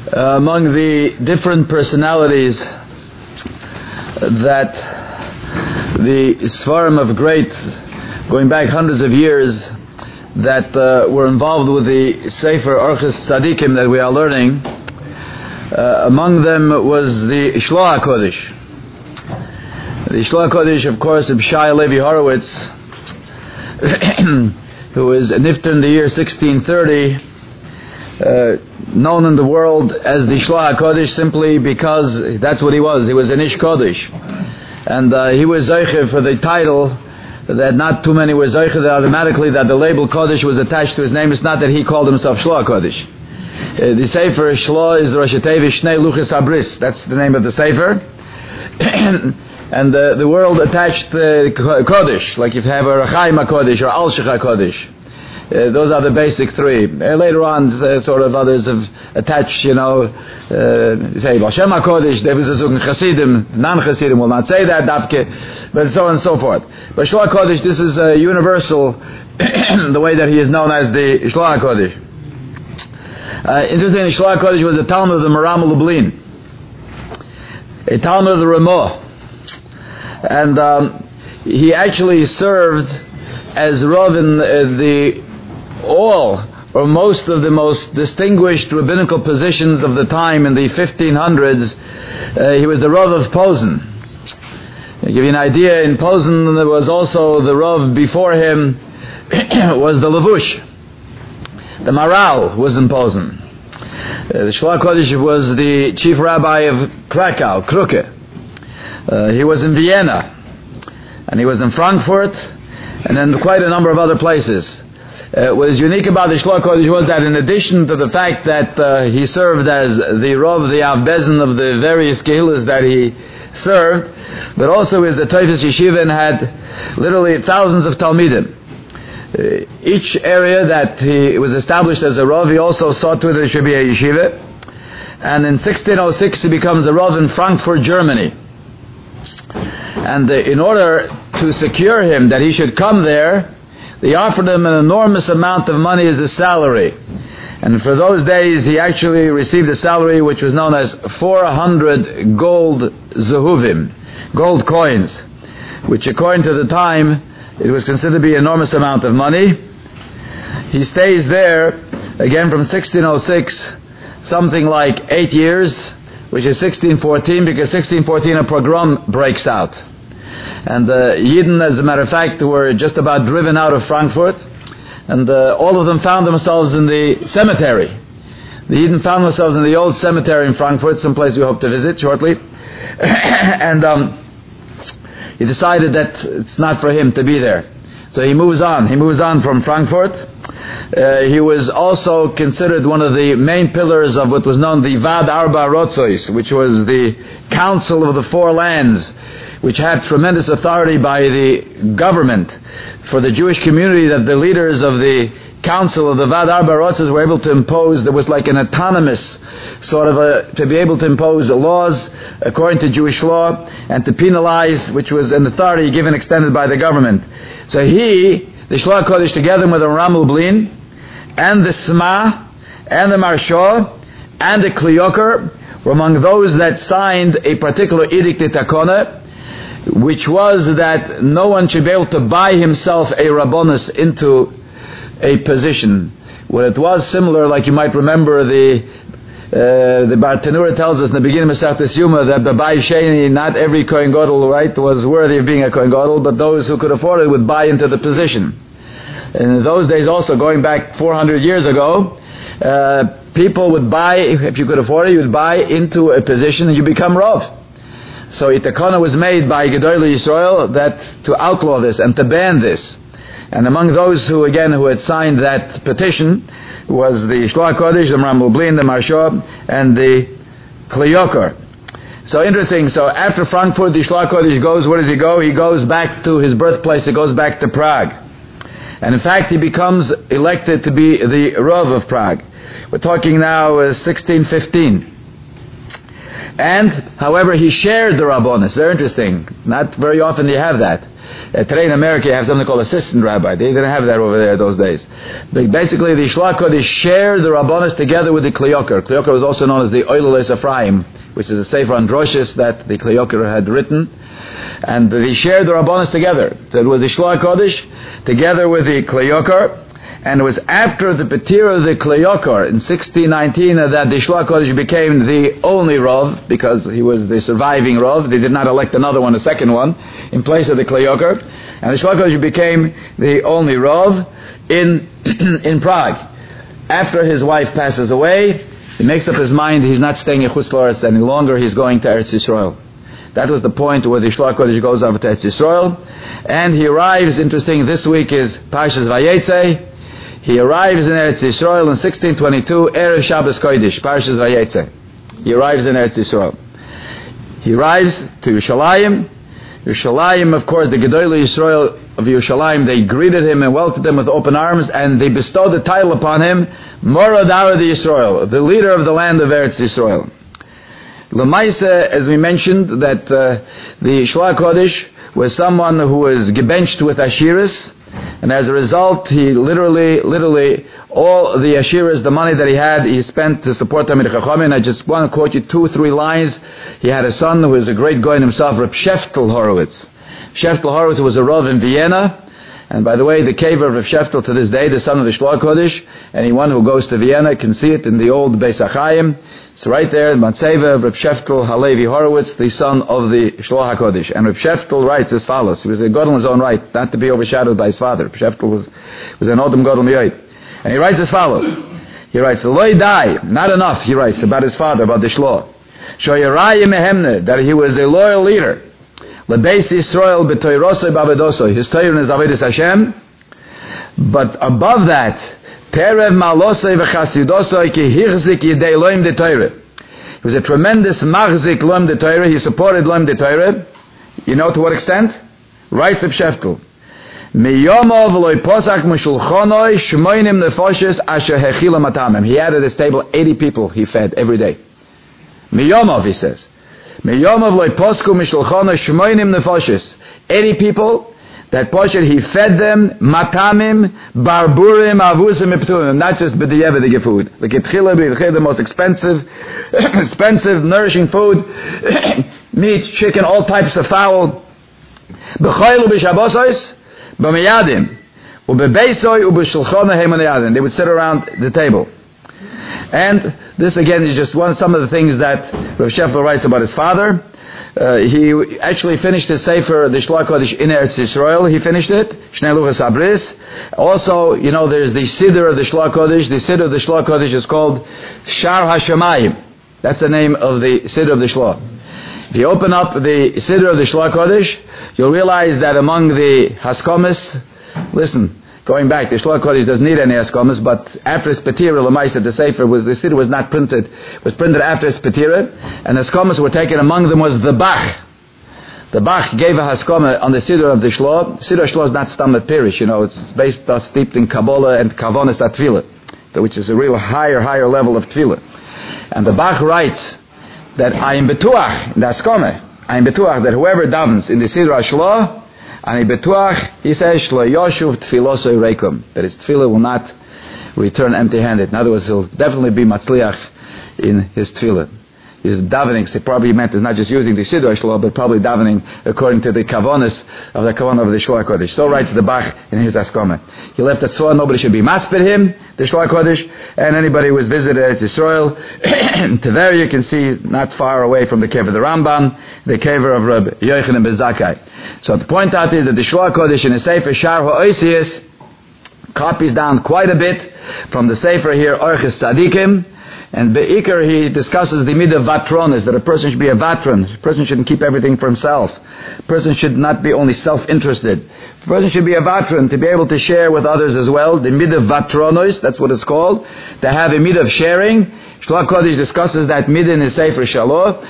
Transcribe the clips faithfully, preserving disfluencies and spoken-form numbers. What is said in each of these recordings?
Uh, among the different personalities that the Sfarim of great, going back hundreds of years, that uh, were involved with the Sefer Orchos Tzadikim that we are learning, uh, among them was the Shloah HaKodesh. The Shloah HaKodesh, of course, of Shai Levi Horowitz, who was nifter in the year sixteen thirty, uh, known in the world as the Shloah HaKodesh simply because that's what he was. He was an Ish Kodesh. And uh, he was Zeiche for the title that not too many were Zeiche, that automatically that the label Kodesh was attached to his name. It's not that he called himself Shloah HaKodesh. Uh, the Sefer Shloah is the Rosh Hashanah Shnei Luchos Habris. That's the name of the Sefer. And uh, the world attached uh, Kodesh, like if you have a Rechaim HaKodesh or Al Shech HaKodesh. Uh, those are the basic three. Uh, later on, uh, sort of others have attached, you know, uh, say, Hashem HaKodesh, there is a Zug Chassidim, non-Chassidim will not say that, Dafke, but so on and so forth. But Shloah HaKodesh, this is uh, universal, the way that he is known as the Shloah HaKodesh. Uh, interestingly, Shloah HaKodesh was a Talmud of the Maram Lublin, a Talmud of the Ramah. And um, he actually served as Rav in uh, the all or most of the most distinguished rabbinical positions of the time in the fifteen hundreds. Uh, he was the Rav of Posen. To give you an idea, in Posen there was also the Rav before him was the Levush. The Maral was in Posen. Uh, the Shloah HaKodesh was the chief rabbi of Krakow, Kruke. Uh, he was in Vienna, and he was in Frankfurt, and then quite a number of other places. Uh, what is unique about the Shloah HaKodesh was that in addition to the fact that uh, he served as the Rav, the Av Bezin of the various Kehillas that he served, but also is a Teufus Yeshiva and had literally thousands of Talmidim. Uh, each area that he was established as a Rav, he also saw to it that it should be a Yeshiva. And in sixteen oh six he becomes a Rav in Frankfurt, Germany. And uh, in order to secure him that he should come there, they offered him an enormous amount of money as a salary. And for those days he actually received a salary which was known as four hundred gold zehuvim, gold coins, which according to the time it was considered to be an enormous amount of money. He stays there again from sixteen oh six something like eight years, which is sixteen fourteen, because sixteen fourteen a pogrom breaks out. And the uh, Yidden, as a matter of fact, were just about driven out of Frankfurt, and uh, all of them found themselves in the cemetery. The Yidden found themselves in the old cemetery in Frankfurt, someplace we hope to visit shortly. And um, he decided that it's not for him to be there. So he moves on. He moves on from Frankfurt. Uh, he was also considered one of the main pillars of what was known the Vad Arba Rotzois, which was the Council of the Four Lands, which had tremendous authority by the government for the Jewish community, that the leaders of the Council of the Vad Arba Rotzois were able to impose. There was like an autonomous sort of a, to be able to impose laws according to Jewish law and to penalize, which was an authority given, extended by the government. So he, the Shloah HaKodesh, together with the Maram Lublin and the Sma and the Marsha and the Klioker, were among those that signed a particular edict de Takona, which was that no one should be able to buy himself a Rabbonis into a position. Well, it was similar, like you might remember, the uh, the Bartanura tells us in the beginning of Masechtas Yuma that the Bai Sheni, not every Kohen Gadol, right, was worthy of being a Kohen Gadol, but those who could afford it would buy into the position. And in those days also, going back four hundred years ago, uh, people would buy, if you could afford it, you would buy into a position and you become Rav. So Itakona was made by Gedolei Yisrael that to outlaw this and to ban this. And among those who, again, who had signed that petition was the Shloah HaKodesh, the Maram Lublin, the Marsha, and the Kliyokar. So interesting. So after Frankfurt, the Shloah HaKodesh goes, where does he go? He goes back to his birthplace. He goes back to Prague. And in fact, he becomes elected to be the Rav of Prague. We're talking now uh, sixteen fifteen. And, however, he shared the Rabbonis. Very interesting. Not very often do you have that. Uh, today in America you have something called assistant rabbi. They didn't have that over there those days. But basically the Shlach Kodesh shared the Rabbonis together with the Kli Yakar. Kli Yakar was also known as the Oileles Ephraim, which is a sefer on Droshes that the Kli Yakar had written. And they shared the Rabbonis together. So it was the Shlach Kodesh together with the Kli Yakar. And it was after the Petira of the Kli Yakar in sixteen nineteen that the Shlach Kodesh became the only Rav, because he was the surviving Rav. They did not elect another one, a second one, in place of the Kli Yakar. And the Shlach Kodesh became the only Rav in in Prague. After his wife passes away, he makes up his mind he's not staying in Chutz La'aretz any longer, he's going to Eretz Yisrael. That was the point where the Shlach Kodesh goes over to Eretz Yisrael. And he arrives, interesting, this week is Parshas Vayetze. He arrives in Eretz Yisrael in sixteen twenty-two, Erev Shabbos Kodesh, Parshas Vayetze. He arrives in Eretz Yisrael. He arrives to Yerushalayim. Yerushalayim, of course, the Gedolei Yisrael of Yerushalayim, they greeted him and welcomed him with open arms, and they bestowed the title upon him, Morad Arad Yisrael, the leader of the land of Eretz Yisrael. Lemaisa, as we mentioned, that uh, the Shlach Kodesh was someone who was gebenched with Ashiras, and as a result, he literally, literally, all the Ashiras, the money that he had, he spent to support Talmid Chachamim. I just want to quote you two or three lines. He had a son who was a great guy himself, Reb Sheftel Horowitz. Sheftel Horowitz was a Rav in Vienna. And by the way, the kever of Reb Sheftel to this day, the son of the Shlach Kodesh, anyone who goes to Vienna can see it in the old Beis HaChaim. It's right there in Matseva, Reb Sheftel Halevi Horowitz, the son of the Shlach HaKodesh. And Reb Sheftel writes as follows. He was a God in his own right, not to be overshadowed by his father. Reb Sheftel was, was an Odom God Miyoid. And he writes as follows. He writes, Loi dai, not enough, he writes, about his father, about the Shlach. Shoyarayim Mehemne, that he was a loyal leader. Lebeis Yisrael b'toyrosoi b'avedosoi, his Torah and his Avedis Hashem. But above that, Terev malosoi v'chasidosoi ki hirzik yidei loim de Torah. He was a tremendous machzik loim de Torah. He supported loim de Torah. You know to what extent? Writes Reb Sheftel. Miyomov loy posak mishulchonoi shmoinim nefoshes asher hechila matamim. He had at his table eighty people he fed every day. Miyomov, he says. Miyomov loy posku mishulchonoi shmoinim nefoshes. eighty people. That portion he fed them matamim, barburim, avusim, ipturim, not just b'diyeva they give food. Like itchila b'itchila, the most expensive, expensive, nourishing food, meat, chicken, all types of fowl. B'choylu b'shabosois, b'miyadim, u'b'beisoi, u'b'shulchona heimoneyadim. They would sit around the table. And this again is just one, some of the things that Rav Sheftel writes about his father. Uh, he actually finished his Sefer, the Shlach Kodesh in Eretz Yisrael. He finished it. Shnei Luchas Abris. Also, you know, there's the Siddur of the Shlach Kodesh. The Siddur of the Shlach Kodesh is called Shar HaShemayim. That's the name of the Siddur of the Shlach. If you open up the Siddur of the Shlach Kodesh, you'll realize that among the Haskomis, listen, going back, the Shlach Kodesh doesn't need any Haskomis, but after his Petira, Lamaisa, the Sefer, was, the Siddur was not printed, it was printed after his Petira, and the Haskomis were taken. Among them was the Bach. The Bach gave a Haskoma on the Siddur of the Shlach. Siddur of Shlach is not Stammet Pirish, you know, it's based, uh, steeped in Kabbalah and Kavonis Atfilah, so which is a real higher, higher level of Tfilah. And the Bach writes that I am betuach, in the Haskoma, I am betuach that whoever davens in the Siddur of Shlach, and betuach, he says, Shlo Yoshuv Tfilosoi Reikum, that his tefillah will not return empty-handed. In other words, he'll definitely be matzliach in his tefillah. His davening, so probably meant is not just using the Siddur Shlo, but probably davening according to the kavonis of the kavanah of the Shlach Kodesh. So writes the Bach in his Haskoma. He left at Tzor, nobody should be maspid him, the Shlach Kodesh, and anybody who has visited Eretz Yisrael. Tver, you can see not far away from the cave of the Rambam, the cave of Reb Yochanan ben Zakkai. So the point out is that the Shlach Kodesh in the Sefer Shar HaOisius copies down quite a bit from the Sefer here, Orches Tzadikim. And Be'ikar, he discusses the midah of vatronis, that a person should be a vatron. A person shouldn't keep everything for himself. A person should not be only self-interested. A person should be a vatron, to be able to share with others as well. The midah of vatronis, that's what it's called. To have a midah of sharing. Shlach Kodesh discusses that midah in his Sefer Shalom.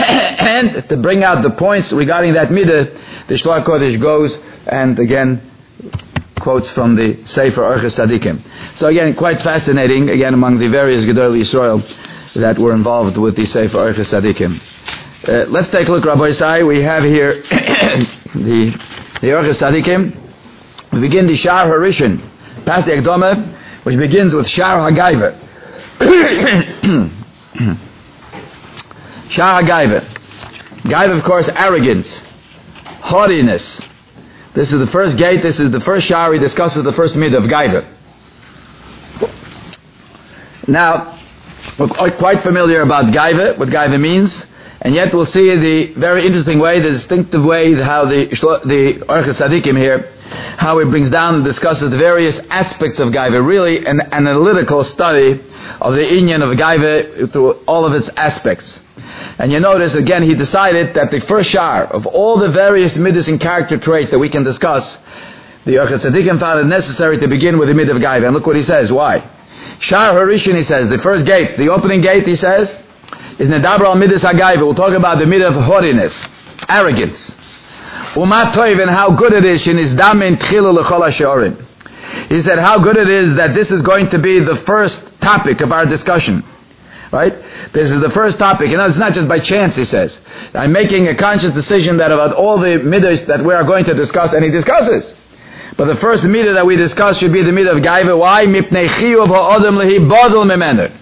And to bring out the points regarding that midah, the Shlach Kodesh goes and again quotes from the Sefer Orches Tzadikim. So again, quite fascinating, again, among the various Gedolei Yisrael that were involved with the Sefer Orchos Tzadikim. Uh, let's take a look, Rabbi Isai. We have here the the Orchos Tzadikim. We begin the Shar Harishon, past the Ekdome, which begins with Shar Hagaiva. Shar Hagaiva. Gaiva, of course, arrogance, haughtiness. This is the first gate, this is the first Shar. He discusses the first midah of Gaiva. Now, we're quite familiar about Gaiva, what Gaiva means, and yet we'll see the very interesting way, the distinctive way, how the the Orchos Tzadikim here, how he brings down and discusses the various aspects of Gaiva, really an analytical study of the inyan of Gaiva through all of its aspects. And you notice, again, he decided that the first Shar of all the various midas and character traits that we can discuss, the Orchos Tzadikim found it necessary to begin with the midah of Gaiva. And look what he says. Why? Shar Harishon, he says, the first gate, the opening gate, he says, is Nedaber al midas HaGaiva. We'll talk about the midah of haughtiness, arrogance. Umat toiv, and how good it is, shenizdam tchilu l'chol ha'she'orim. He said how good it is that this is going to be the first topic of our discussion. Right? This is the first topic. You know, it's not just by chance, he says. I'm making a conscious decision that about all the midas that we are going to discuss, and he discusses. But the first midah that we discuss should be the midah of Gaiva. Why? Mipnei chiyuv ha'odem lehi bodel memenu.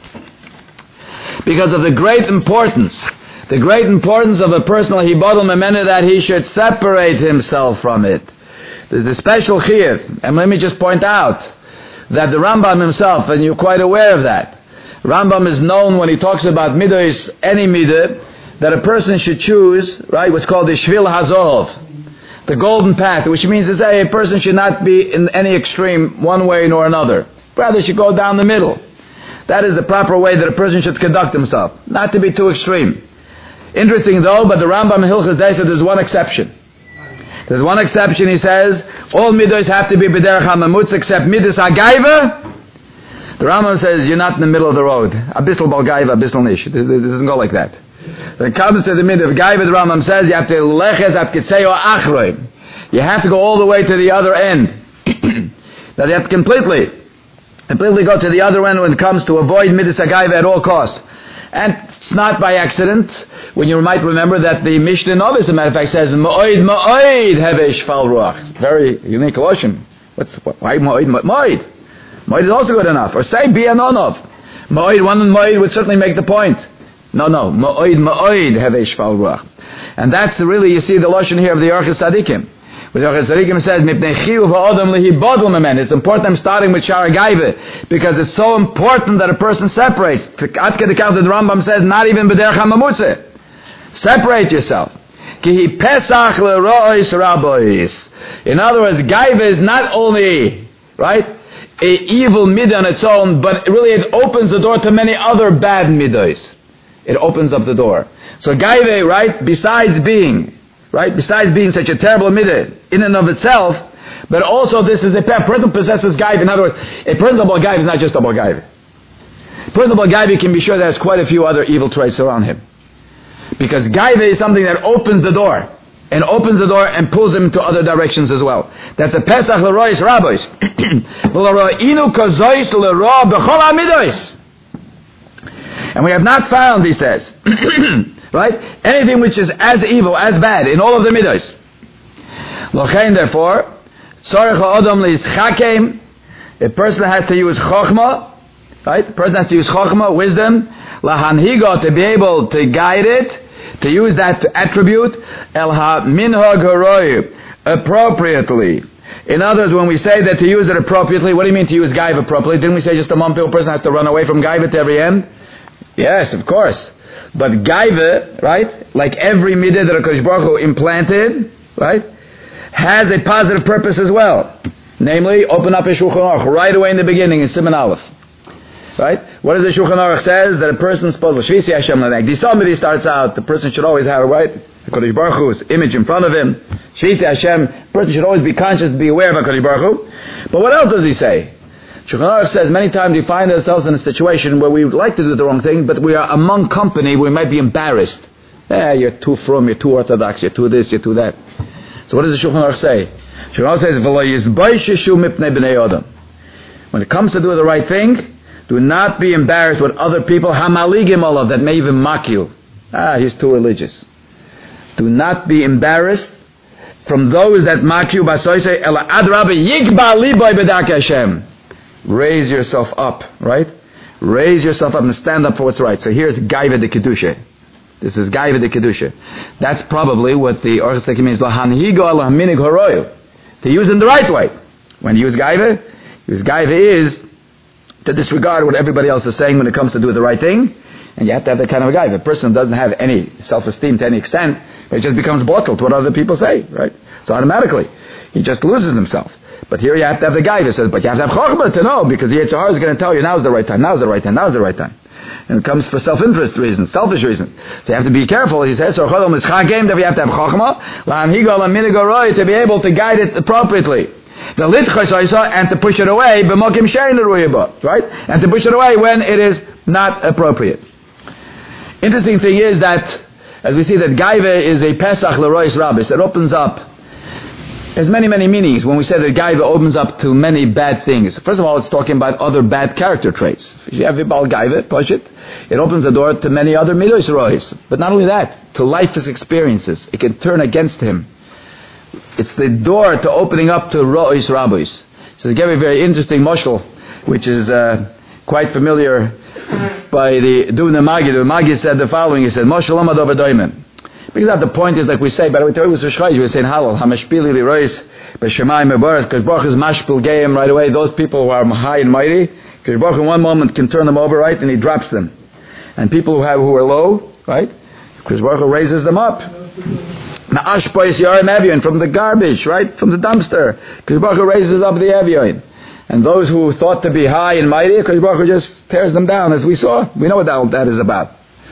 Because of the great importance, the great importance of a personal hibodel memenu, that he should separate himself from it. There's a special chiyuv, and let me just point out that the Rambam himself, and you're quite aware of that, Rambam is known when he talks about midah, any midah, that a person should choose, right, what's called the Shvil HaZohov, the golden path, which means to say a person should not be in any extreme one way nor another. Rather should go down the middle. That is the proper way that a person should conduct himself, not to be too extreme. Interesting though, but the Rambam in Hilchos Deisa, there's one exception. There's one exception, he says, all midos have to be b'derech hamamutz except midas hagaiva. The Rambam says, you're not in the middle of the road. Abyssal bal gaiva, abyssal nish. It doesn't go like that. When it comes to the midah of gaiva, the Rambam says, you have to leches at kitzeo achroi. You have to go all the way to the other end. That you have to completely, completely go to the other end when it comes to avoid midas hagaiva at all costs. And it's not by accident, when you might remember that the Mishnah Novis, as a matter of fact, says, Ma'oid, Ma'oid, Heve Shfal Ruach. Very unique lotion. What's, why Ma'oid, Ma'oid? Ma'oid is also good enough. Or say Bi'anonov. Ma'oid, one Ma'oid would certainly make the point. No, no. Ma'oid, Ma'oid, Heve Shfal Ruach. And that's really, you see the lotion here of the Orchos Tzadikim. But the Orchos Tzadikim says, Mipnei chiyuv ha'odem lehi bodel memen. It's important I'm starting with Shar Hagaiva, because it's so important that a person separates. At the count that the Rambam says, not even b'derech hamamutze. Separate yourself. Ki hi pesach lerois rabois. In other words, Gaiva is not only, right, a evil midah on its own, but really it opens the door to many other bad midahs. It opens up the door. So Gaiva, right, besides being Right? Besides being such a terrible midah in and of itself, but also this is a person who possesses gaiva. In other words, a person of gaiva is not just about gaiva. A person of gaiva can be sure there's quite a few other evil traits around him. Because gaiva is something that opens the door, and opens the door and pulls him to other directions as well. That's a pesach lerois rabbis. Inu kazois lero b'chol hamidos. And we have not found, he says, right? Anything which is as evil, as bad, in all of the midos. Lochein, therefore, tzorech ha'odom le'ischakem, a person has to use chokhmah, right? A person has to use chokhmah, wisdom, lahanhigo, to be able to guide it, to use that attribute, el ha-minhag haroi, appropriately. In other words, when we say that to use it appropriately, what do you mean to use gaiva appropriately? Didn't we say just a moment a person has to run away from gaiva to every end? Yes, of course. But gaiva, right, like every midah that HaKadosh Baruch Hu implanted, right, has a positive purpose as well. Namely, open up a Shulchan Aruch right away in the beginning in Siman Aleph. Right? What does the Shulchan Aruch says? That a person is supposed to Shvisi Hashem L'neg. The somebody starts out, the person should always have, right, HaKadosh Baruch Hu's image in front of him. Shvisi Hashem, the person should always be conscious, be aware of HaKadosh Baruch Hu. But what else does he say? Shulchan Aruch says many times we find ourselves in a situation where we would like to do the wrong thing, but we are among company, we might be embarrassed. Eh, you're too frum, you're too orthodox, you're too this, you're too that. So what does the Shulchan Aruch say? Shulchan Aruch says, when it comes to do the right thing, Do not be embarrassed with other people, hamaligim olav, that may even mock you. Ah, he's too religious. Do not be embarrassed from those that mock you. Raise yourself up, right? Raise yourself up and stand up for what's right. So here's Gaiva de Kedusha. This is Gaiva de Kedusha. That's probably what the Orchos Teki means. Lahanhigo ala haminig horoyu. To use in the right way. When you use Gaiva, use Gaiva is to disregard what everybody else is saying when it comes to do the right thing. And you have to have that kind of a Gaiva. A person doesn't have any self-esteem to any extent, but it just becomes bottled to what other people say, right? So automatically, he just loses himself. But here you have to have the Gaiva. Says, but you have to have Chokhmah to know, because the Yetzer Hara is going to tell you now's the right time, now's the right time, now's the right time. And it comes for self-interest reasons, selfish reasons. So you have to be careful. He says, so Chodom is Chagem, that we have to have Chokhmah, La'anhigo La'minigoroi, to be able to guide it appropriately. The Litchosaisa, and to push it away, B'mokim Shein Ruyiba, right? And to push it away when it is not appropriate. Interesting thing is that, as we see that Gaiva is a Pesach L'Rois Rabbis, it opens up. There's many, many meanings when we say that Gaiva opens up to many bad things. First of all, it's talking about other bad character traits. If you have Ibal Gaiva, push it, it opens the door to many other Midos Rois. But not only that, to life's experiences. It can turn against him. It's the door to opening up to Rois Rabbis. So they give a very interesting moshel, which is uh, quite familiar by the Duvna Magid. The Magid said the following, he said, Moshel Amad over Doimen. Because that the point is, like we say, but we tell you, we were saying halal, hamashpili lirois, b'shemayim mebaras, because Baruch is mashpil geim right away. Those people who are high and mighty, because Baruch in one moment can turn them over, right, and he drops them. And people who have who are low, right, because Baruch raises them up. Na'ashpois yarim evyon, from the garbage, right, from the dumpster, because Baruch raises up the evyon. And those who thought to be high and mighty, because Baruch just tears them down, as we saw. We know what that, that is about.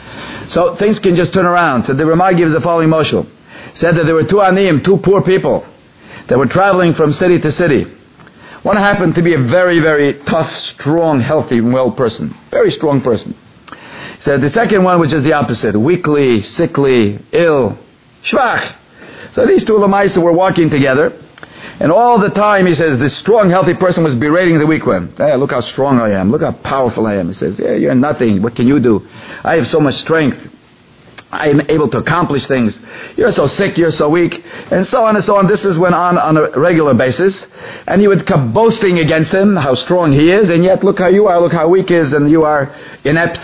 So things can just turn around. So the Ramah gives the following moshel. Said that there were two aniyim, two poor people, that were traveling from city to city. One happened to be a very, very tough, strong, healthy, well person. Very strong person. Said the second one was just the opposite. Weakly, sickly, ill, shvach. So these two lamaisa were walking together. And all the time, he says, the strong, healthy person was berating the weak one. Hey, look how strong I am. Look how powerful I am. He says, yeah, you're nothing. What can you do? I have so much strength. I am able to accomplish things. You're so sick. You're so weak. And so on and so on. This is went on on a regular basis. And he would come boasting against him, how strong he is. And yet, look how you are. Look how weak he is. And you are inept.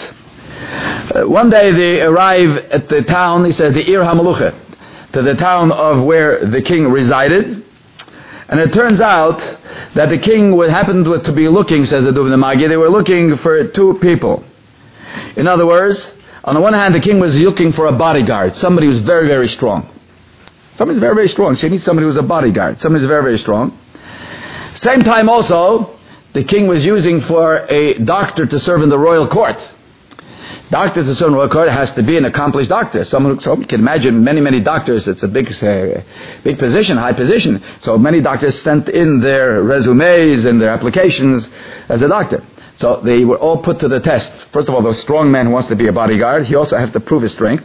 Uh, one day they arrive at the town, he said, the Ir HaMelucha, to the town of where the king resided. And it turns out that the king happened to be looking, says the Duvna Magi, they were looking for two people. In other words, on the one hand, the king was looking for a bodyguard, somebody who's very, very strong. Somebody's very, very strong. She needs somebody who's a bodyguard. Somebody's very, very strong. Same time also, the king was using for a doctor to serve in the royal court. Doctor to serve in the royal court has to be an accomplished doctor. Someone, so you can imagine many, many doctors. It's a big, uh, big position, high position. So many doctors sent in their resumes and their applications as a doctor. So they were all put to the test. First of all, the strong man who wants to be a bodyguard, he also has to prove his strength.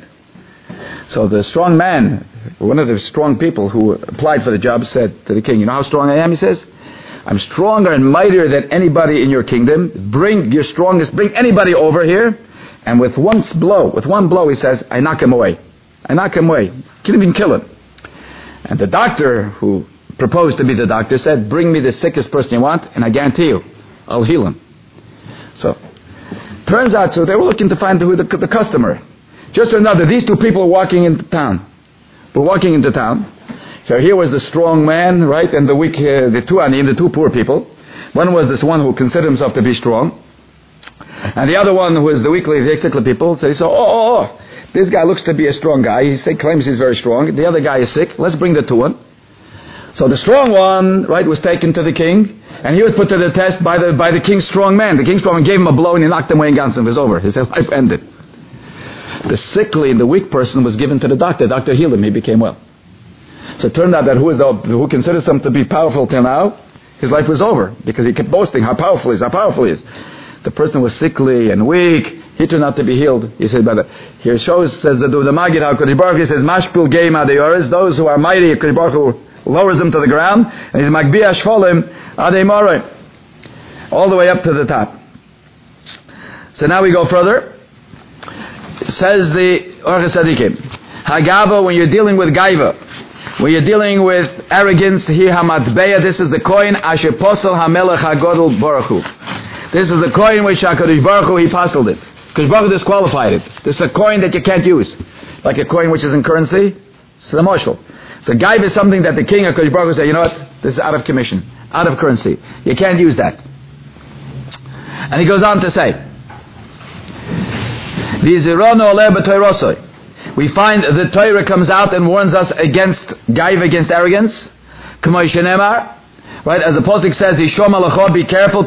So the strong man, one of the strong people who applied for the job, said to the king, you know how strong I am? He says, I'm stronger and mightier than anybody in your kingdom. Bring your strongest, bring anybody over here. And with one blow, with one blow, he says, I knock him away. I knock him away. Can't even kill him. And the doctor who proposed to be the doctor said, bring me the sickest person you want, and I guarantee you, I'll heal him. So, turns out, so they were looking to find who the, the customer. Just another, these two people were walking into town. Were walking into town. So here was the strong man, right, and the weak, uh, the two aniyim, the two poor people. One was this one who considered himself to be strong. And the other one who was the weakly, the sickly people, so he said, oh, oh, oh, this guy looks to be a strong guy. He say, claims he's very strong. The other guy is sick. Let's bring the two one. So the strong one, right, was taken to the king, and he was put to the test by the by the king's strong man. The king's strong man gave him a blow, and he knocked him away, and Gansen was over. His life ended. The sickly and the weak person was given to the doctor. The doctor healed him. He became well. So it turned out that who is the, who considers him to be powerful till now, his life was over, because he kept boasting how powerful he is, how powerful he is. The person was sickly and weak. He turned out to be healed. He said, brother, here shows, says the the Magid, how Kodesh Baruch Hu says, Mashpil Geim Adeyoris, those who are mighty, Kodesh Baruch Hu lowers them to the ground, and he's Magbi Ashfolim Ademore, all the way up to the top. So now we go further. Says the Orchos Tzadikim, Hagava, when you're dealing with Gaiva, when you're dealing with arrogance, Hi Hamatbeya, this is the coin, Asher Posel HaMelech HaGodel Baruch Hu. This is the coin which HaKadosh Baruch Hu, he puzzled it. Because Baruch Hu disqualified it. This is a coin that you can't use. Like a coin which is in currency, it's the moshel. So Gaiva is something that the king of HaKadosh Baruch Hu said, you know what, this is out of commission, out of currency. You can't use that. And he goes on to say, we find the Torah comes out and warns us against Gaiva, against arrogance. Right, as the Pasuk says, be careful,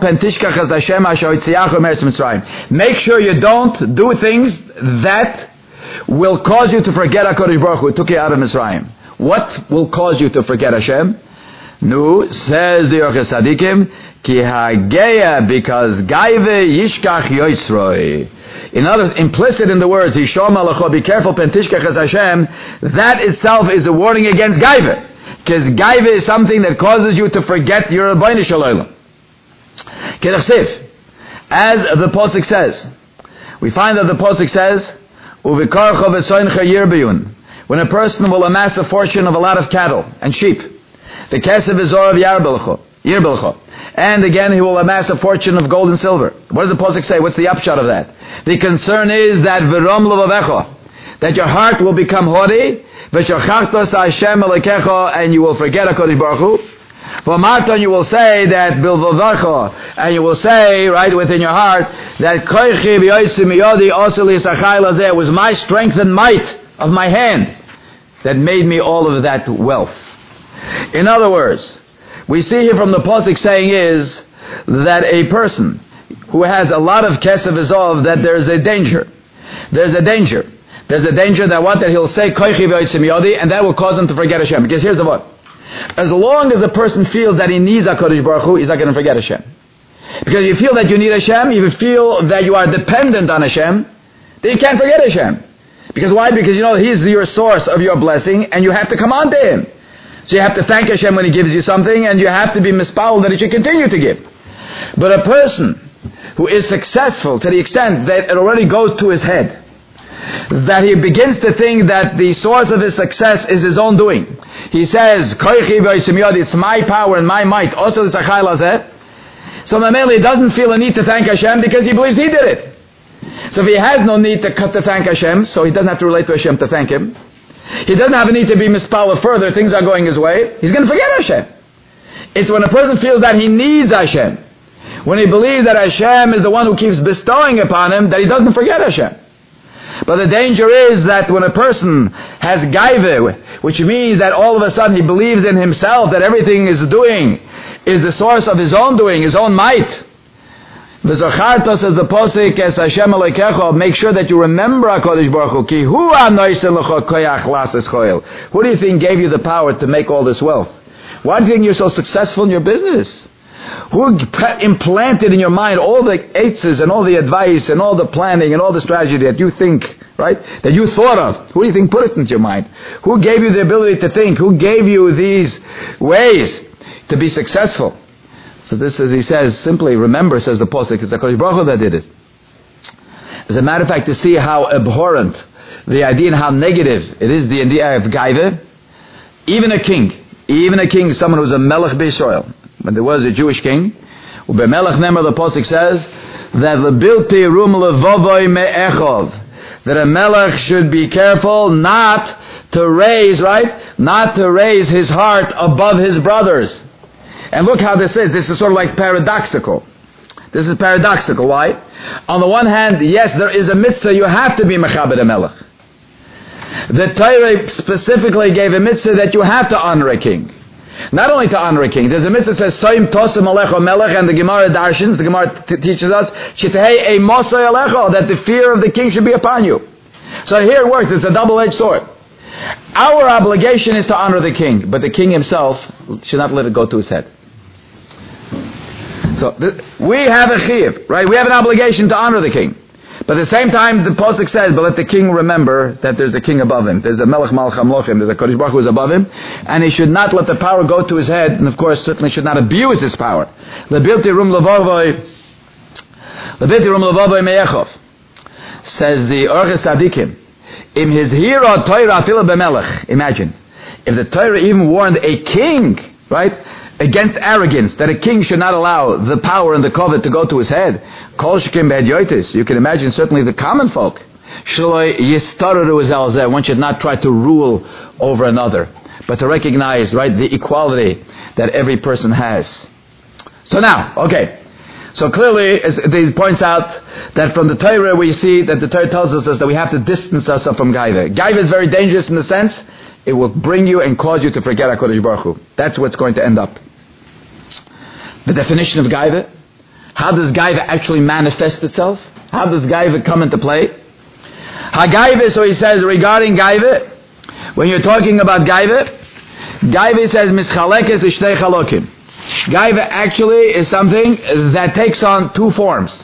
make sure you don't do things that will cause you to forget HaKadosh Baruch Hu, who took you out of Mitzrayim. What will cause you to forget Hashem? Nu, says the Orchos Tzadikim, ki hageya, because Gaiva yishkach yotzroi. In other words, implicit in the words, Yishom Alacho, be careful, Pentishkach as Hashem, that itself is a warning against Gaiva. Because Gaiva is something that causes you to forget your Rabbeinu Shalom. Kedachsif, as the Pasuk says, we find that the Pasuk says, Uvikarcho v'soincha yirbeyun, when a person will amass a fortune of a lot of cattle and sheep, the kesef is or of yarbelcho, yirbelcho. And again, he will amass a fortune of gold and silver. What does the Pasuk say? What's the upshot of that? The concern is that v'rom levavecho, that your heart will become haughty, v'shachachtos Hashem elekecho, and you will forget HaKadosh Baruch Hu. V'marton, you will say that bilvavecho, and you will say right within your heart that koichi v'yosim miyodi oseli sachai lazeh, it was my strength and might of my hand that made me all of that wealth. In other words, we see here from the Pasuk saying is that a person who has a lot of kesef v'zov, that there's a danger. There's a danger. There's a danger that what? That he'll say koichi v'yosim yodi, and that will cause him to forget Hashem. Because here's the what. As long as a person feels that he needs HaKadosh Baruch Hu, he's not going to forget Hashem. Because you feel that you need Hashem, you feel that you are dependent on Hashem, then you can't forget Hashem. Because why? Because you know He's your source of your blessing, and you have to come on to Him. So you have to thank Hashem when He gives you something, and you have to be mispal that He should continue to give. But a person who is successful to the extent that it already goes to his head, that he begins to think that the source of his success is his own doing. He says, it's my power and my might. Also, so Mameli doesn't feel a need to thank Hashem because he believes he did it. So if he has no need to, to thank Hashem, so he doesn't have to relate to Hashem to thank Him. He doesn't have a need to be mispala further, things are going his way, he's going to forget Hashem. It's when a person feels that he needs Hashem, when he believes that Hashem is the one who keeps bestowing upon him, that he doesn't forget Hashem. But the danger is that when a person has gaiva, which means that all of a sudden he believes in himself, that everything is doing is the source of his own doing, his own might. V'zacharto, says the Posik, as Hashem Elokecho, make sure that you remember HaKadosh Baruch Hu, ki hu anoisen l'cho koyach lases choil. Who do you think gave you the power to make all this wealth? Why do you think you're so successful in your business? Who implanted in your mind all the eitzes and all the advice and all the planning and all the strategy that you think, right, that you thought of? Who do you think put it into your mind? Who gave you the ability to think? Who gave you these ways to be successful? So this is, he says, simply remember, says the Posuk, it's HaKadosh Baruch Hu that did it. As a matter of fact, to see how abhorrent the idea and how negative it is, the idea of gaiva, even a king, even a king, someone who's a melech b'Yisrael, when there was a Jewish king, u'bemelech nemer, the Posuk says, that l'bilti rum levovoi me'echov, that a melech should be careful not to raise, right, not to raise his heart above his brothers. And look how this is. This is sort of like paradoxical. This is paradoxical. Why? On the one hand, yes, there is a mitzvah, you have to be mechabed a melech. The Torah specifically gave a mitzvah that you have to honor a king. Not only to honor a king. There's a mitzvah that says, Soim tosem alecho melech, and the Gemara darshins, the Gemara t- teaches us, Shitehei e mosoi alecho, that the fear of the king should be upon you. So here it works. It's a double-edged sword. Our obligation is to honor the king, but the king himself should not let it go to his head. So th- we have a chiyuv, right? We have an obligation to honor the king. But at the same time, the Pasuk says, but let the king remember that there's a king above him. There's a melech malach hamlochim. There's a Kodesh Baruch Hu who is above him. And he should not let the power go to his head. And of course, certainly should not abuse his power. Lebilti rum levovoi Says the Orches Tzadikim, in his hero Torah afilu b'melech. Imagine, if the Torah even warned a king, right, against arrogance, that a king should not allow the power and the covet to go to his head. Kol shekim b'hadyotis. You can imagine certainly the common folk. Shaloi yistareru zeh. One should not try to rule over another, but to recognize, right, the equality that every person has. So now, okay. So clearly, as he points out that from the Torah we see that the Torah tells us that we have to distance ourselves from Gaiva. Gaiva is very dangerous in the sense it will bring you and cause you to forget HaKadosh Baruch Hu. That's what's going to end up. The definition of Gaiva. How does Gaiva actually manifest itself? How does Gaiva come into play? Ha-Gaiva, so he says regarding Gaiva, when you're talking about Gaiva, Gaiva says mischalekes l'shtei chalokim. Gaiva actually is something that takes on two forms.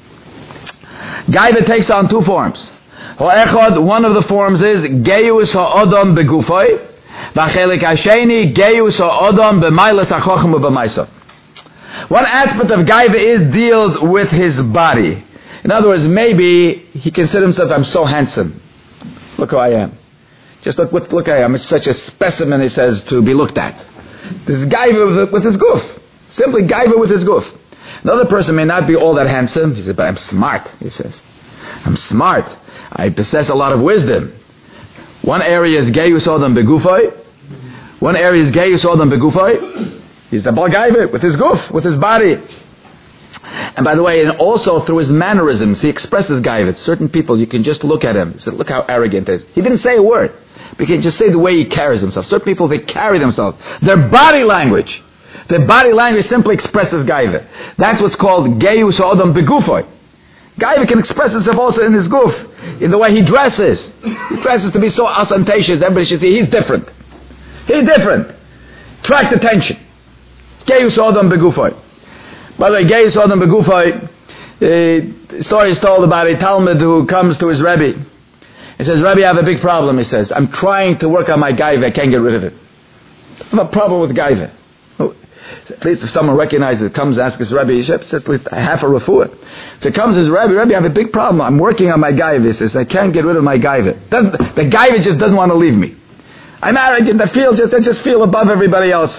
Gaiva takes on two forms. Ha'echad, one of the forms is Geius ha'odom begufoi, v'chelik hasheni Geius ha'odom b'mailas ha'chochem u'b'maisa. One aspect of Gaiva is deals with his body. In other words, maybe he considers himself, I'm so handsome. Look who I am. Just look, look, look I am. It's such a specimen, he says, to be looked at. This is Gaiva with, with his goof. Simply Gaiva with his goof. Another person may not be all that handsome. He says, but I'm smart, he says. I'm smart. I possess a lot of wisdom. One area is Geius Odom Begufoi. One area is Geius Odom Begufoi. He's a Bal Gaiva with his goof, with his body. And by the way, and also through his mannerisms, he expresses Gaiva. Certain people, you can just look at him. You say, look how arrogant he is. He didn't say a word. But you can just say the way he carries himself. Certain people, they carry themselves. Their body language. Their body language simply expresses Gaiva. That's what's called Geius Odom Begufoi. Gaiva can express itself also in his goof, in the way he dresses. He dresses to be so ostentatious, everybody should see he's different. He's different. Attract attention. Geius Odom Begufoi. By the way, Geius Odom Begufoi, the story is told about a Talmud who comes to his Rebbe. He says, Rebbe, I have a big problem, he says. I'm trying to work on my Gaiva, I can't get rid of it. I have a problem with Gaiva. Oh, at least if someone recognizes it, comes and asks his Rebbe, he says, at least half a refuah. So comes his Rebbe, Rebbe, I have a big problem. I'm working on my Gaiva, he says. I can't get rid of my Gaiva. Doesn't, the Gaiva just doesn't want to leave me. I'm arrogant, I feel just, I just feel above everybody else.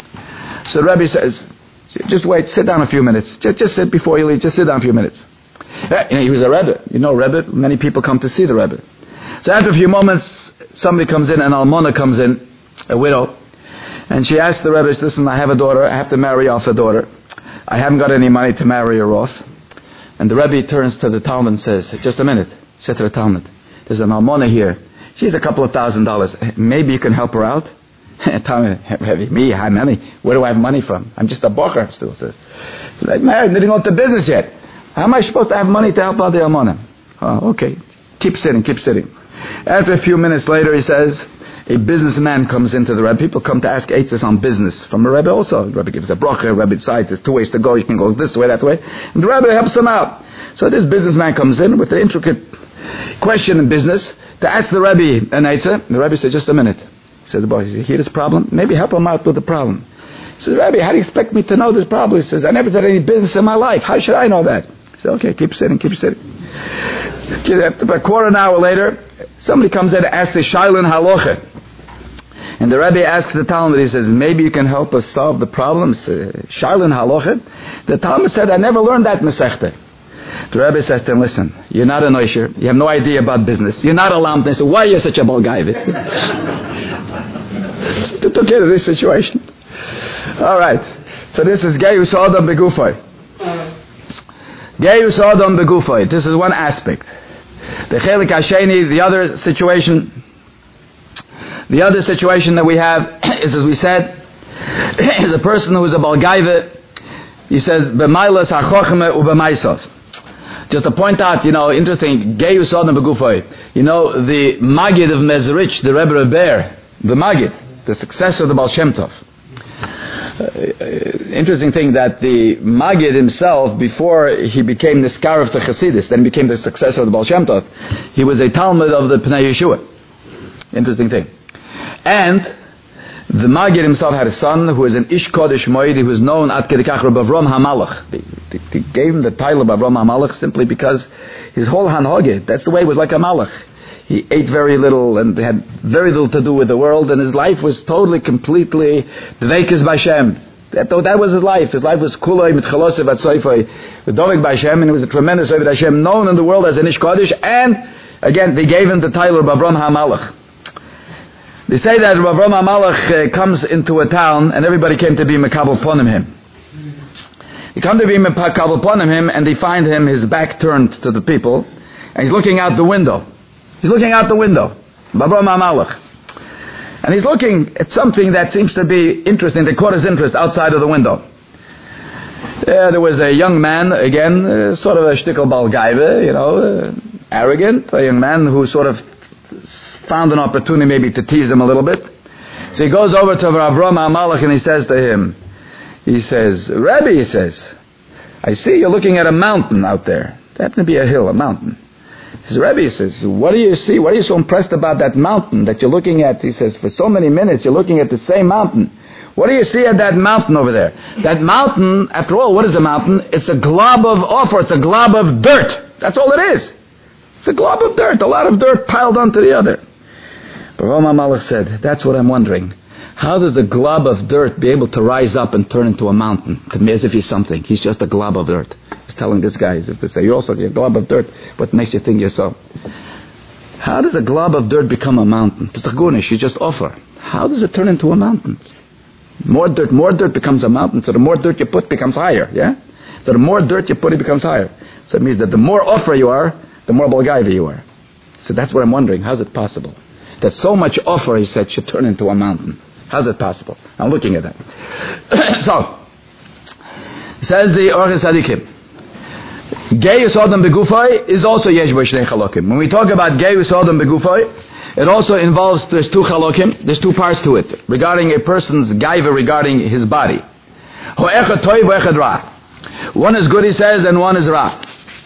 So Rebbe says, just wait, sit down a few minutes. Just, just sit before you leave, just sit down a few minutes. You know, he was a Rebbe. You know Rebbe, many people come to see the Rebbe. So after a few moments, somebody comes in, an almana comes in, a widow, and she asks the Rebbe, listen, I have a daughter, I have to marry off a daughter. I haven't got any money to marry her off. And the Rebbe turns to the Talmud and says, just a minute, said to the Talmud, there's an almana here. She's a couple of thousand dollars. Maybe you can help her out? Talmud, Rebbe, me, how many? Where do I have money from? I'm just a bocher, still says. I'm married, didn't go into business yet. How am I supposed to have money to help out the almana? Oh, okay. Keep sitting, keep sitting. After a few minutes later, he says, a businessman comes into the Rebbe. People come to ask eitzes on business from the Rebbe also. The Rebbe gives a bracha, the Rebbe decides there's two ways to go. You can go this way, that way. And the Rebbe helps him out. So this businessman comes in with an intricate question in business to ask the Rebbe an eitzah. The Rebbe said, just a minute. He said, boy, you hear this problem? Maybe help him out with the problem. He says, Rebbe, how do you expect me to know this problem? He says, I never did any business in my life. How should I know that? He said, okay, keep sitting, keep sitting. After about a quarter an hour later, somebody comes in and asks the Shailin Haloche. And the Rebbe asks the Talmud, he says, maybe you can help us solve the problem. Shailin Haloche. The Talmud said, I never learned that Masechta. The Rebbe says to him, listen, you're not a Neusher, you have no idea about business, you're not a Lamp. So why are you such a Balgaivitz? To take care of this situation. All right. So this is Geius Odom Begufoi. Geius Odom Begufoi. This is one aspect. The Chelik Hasheni, the other situation, the other situation that we have is, as we said, is a person who is a Balgaiva. He says, B'mailas ha'chochme u'b'maisov. Just to point out, you know, interesting, Geius Odom Begufoi. You know, the Magid of Mezrich, the Rebbe Rebbeir, the Magid, the successor of the Baal Shem Tov. Uh, interesting thing that the Magid himself, before he became the Skar of the Chassidus, then became the successor of the Baal Shem Tov, he was a Talmud of the Pnei Yeshua. Interesting thing. And The Maggid himself had a son who was an Ish Kodesh Moed, who was known at Kedikach Reb Avram HaMalach. They, they, they gave him the title of Avram HaMalach simply because his whole Hanhage, that's the way he was like a Malach. He ate very little and had very little to do with the world, and his life was totally, completely Dveikis B'Hashem. That, that was his life. His life was Kuloi mit Chaloseh at Soifoi, with Dovik B'Hashem, and he was a tremendous Ovid Hashem, known in the world as an Ish Kodesh, and again, they gave him the title of Avram HaMalach. They say that Avram HaMalach uh, comes into a town, and everybody came to be Mekabel Ponim him. They come to be Mekabel Ponim him, and they find him, his back turned to the people, and he's looking out the window. He's looking out the window, Avram HaMalach. And he's looking at something that seems to be interesting. They caught his interest outside of the window. Uh, there was a young man, again, uh, sort of a shtickle bal gaive, you know, uh, arrogant, a young man who sort of found an opportunity maybe to tease him a little bit. So he goes over to Avram HaMalach and he says to him, he says, Rebbe, he says, I see you're looking at a mountain out there. There happened to be a hill, a mountain. He says, Rebbe, he says, what do you see? What are you so impressed about that mountain that you're looking at? He says, for so many minutes you're looking at the same mountain. What do you see at that mountain over there? That mountain, after all, what is a mountain? It's a glob of offer. It's a glob of dirt. That's all it is. It's a glob of dirt, a lot of dirt piled onto the other. But Avram HaMalach said, that's what I'm wondering. How does a glob of dirt be able to rise up and turn into a mountain? To me, as if he's something. He's just a glob of dirt. He's telling this guy, as if to say, you're also a glob of dirt. What makes you think you're so? How does a glob of dirt become a mountain? You just offer. How does it turn into a mountain? More dirt, more dirt becomes a mountain. So the more dirt you put becomes higher, yeah? So the more dirt you put, it becomes higher. So it means that the more offer you are, the more Balgaiva you are. So that's what I'm wondering. How's it possible? That so much offer, he said, should turn into a mountain. How's it possible? I'm looking at that. So, says the Orchis Tzadikim, Geius Odom Begufay is also Yesh Bo Shnei Chalokim. When we talk about Geius Odom Begufay, it also involves, there's two Chalokim, there's two parts to it, regarding a person's Gaiva, regarding his body. Ho Echad Toiv, Ho Echad Ra. One is good, he says, and one is Ra.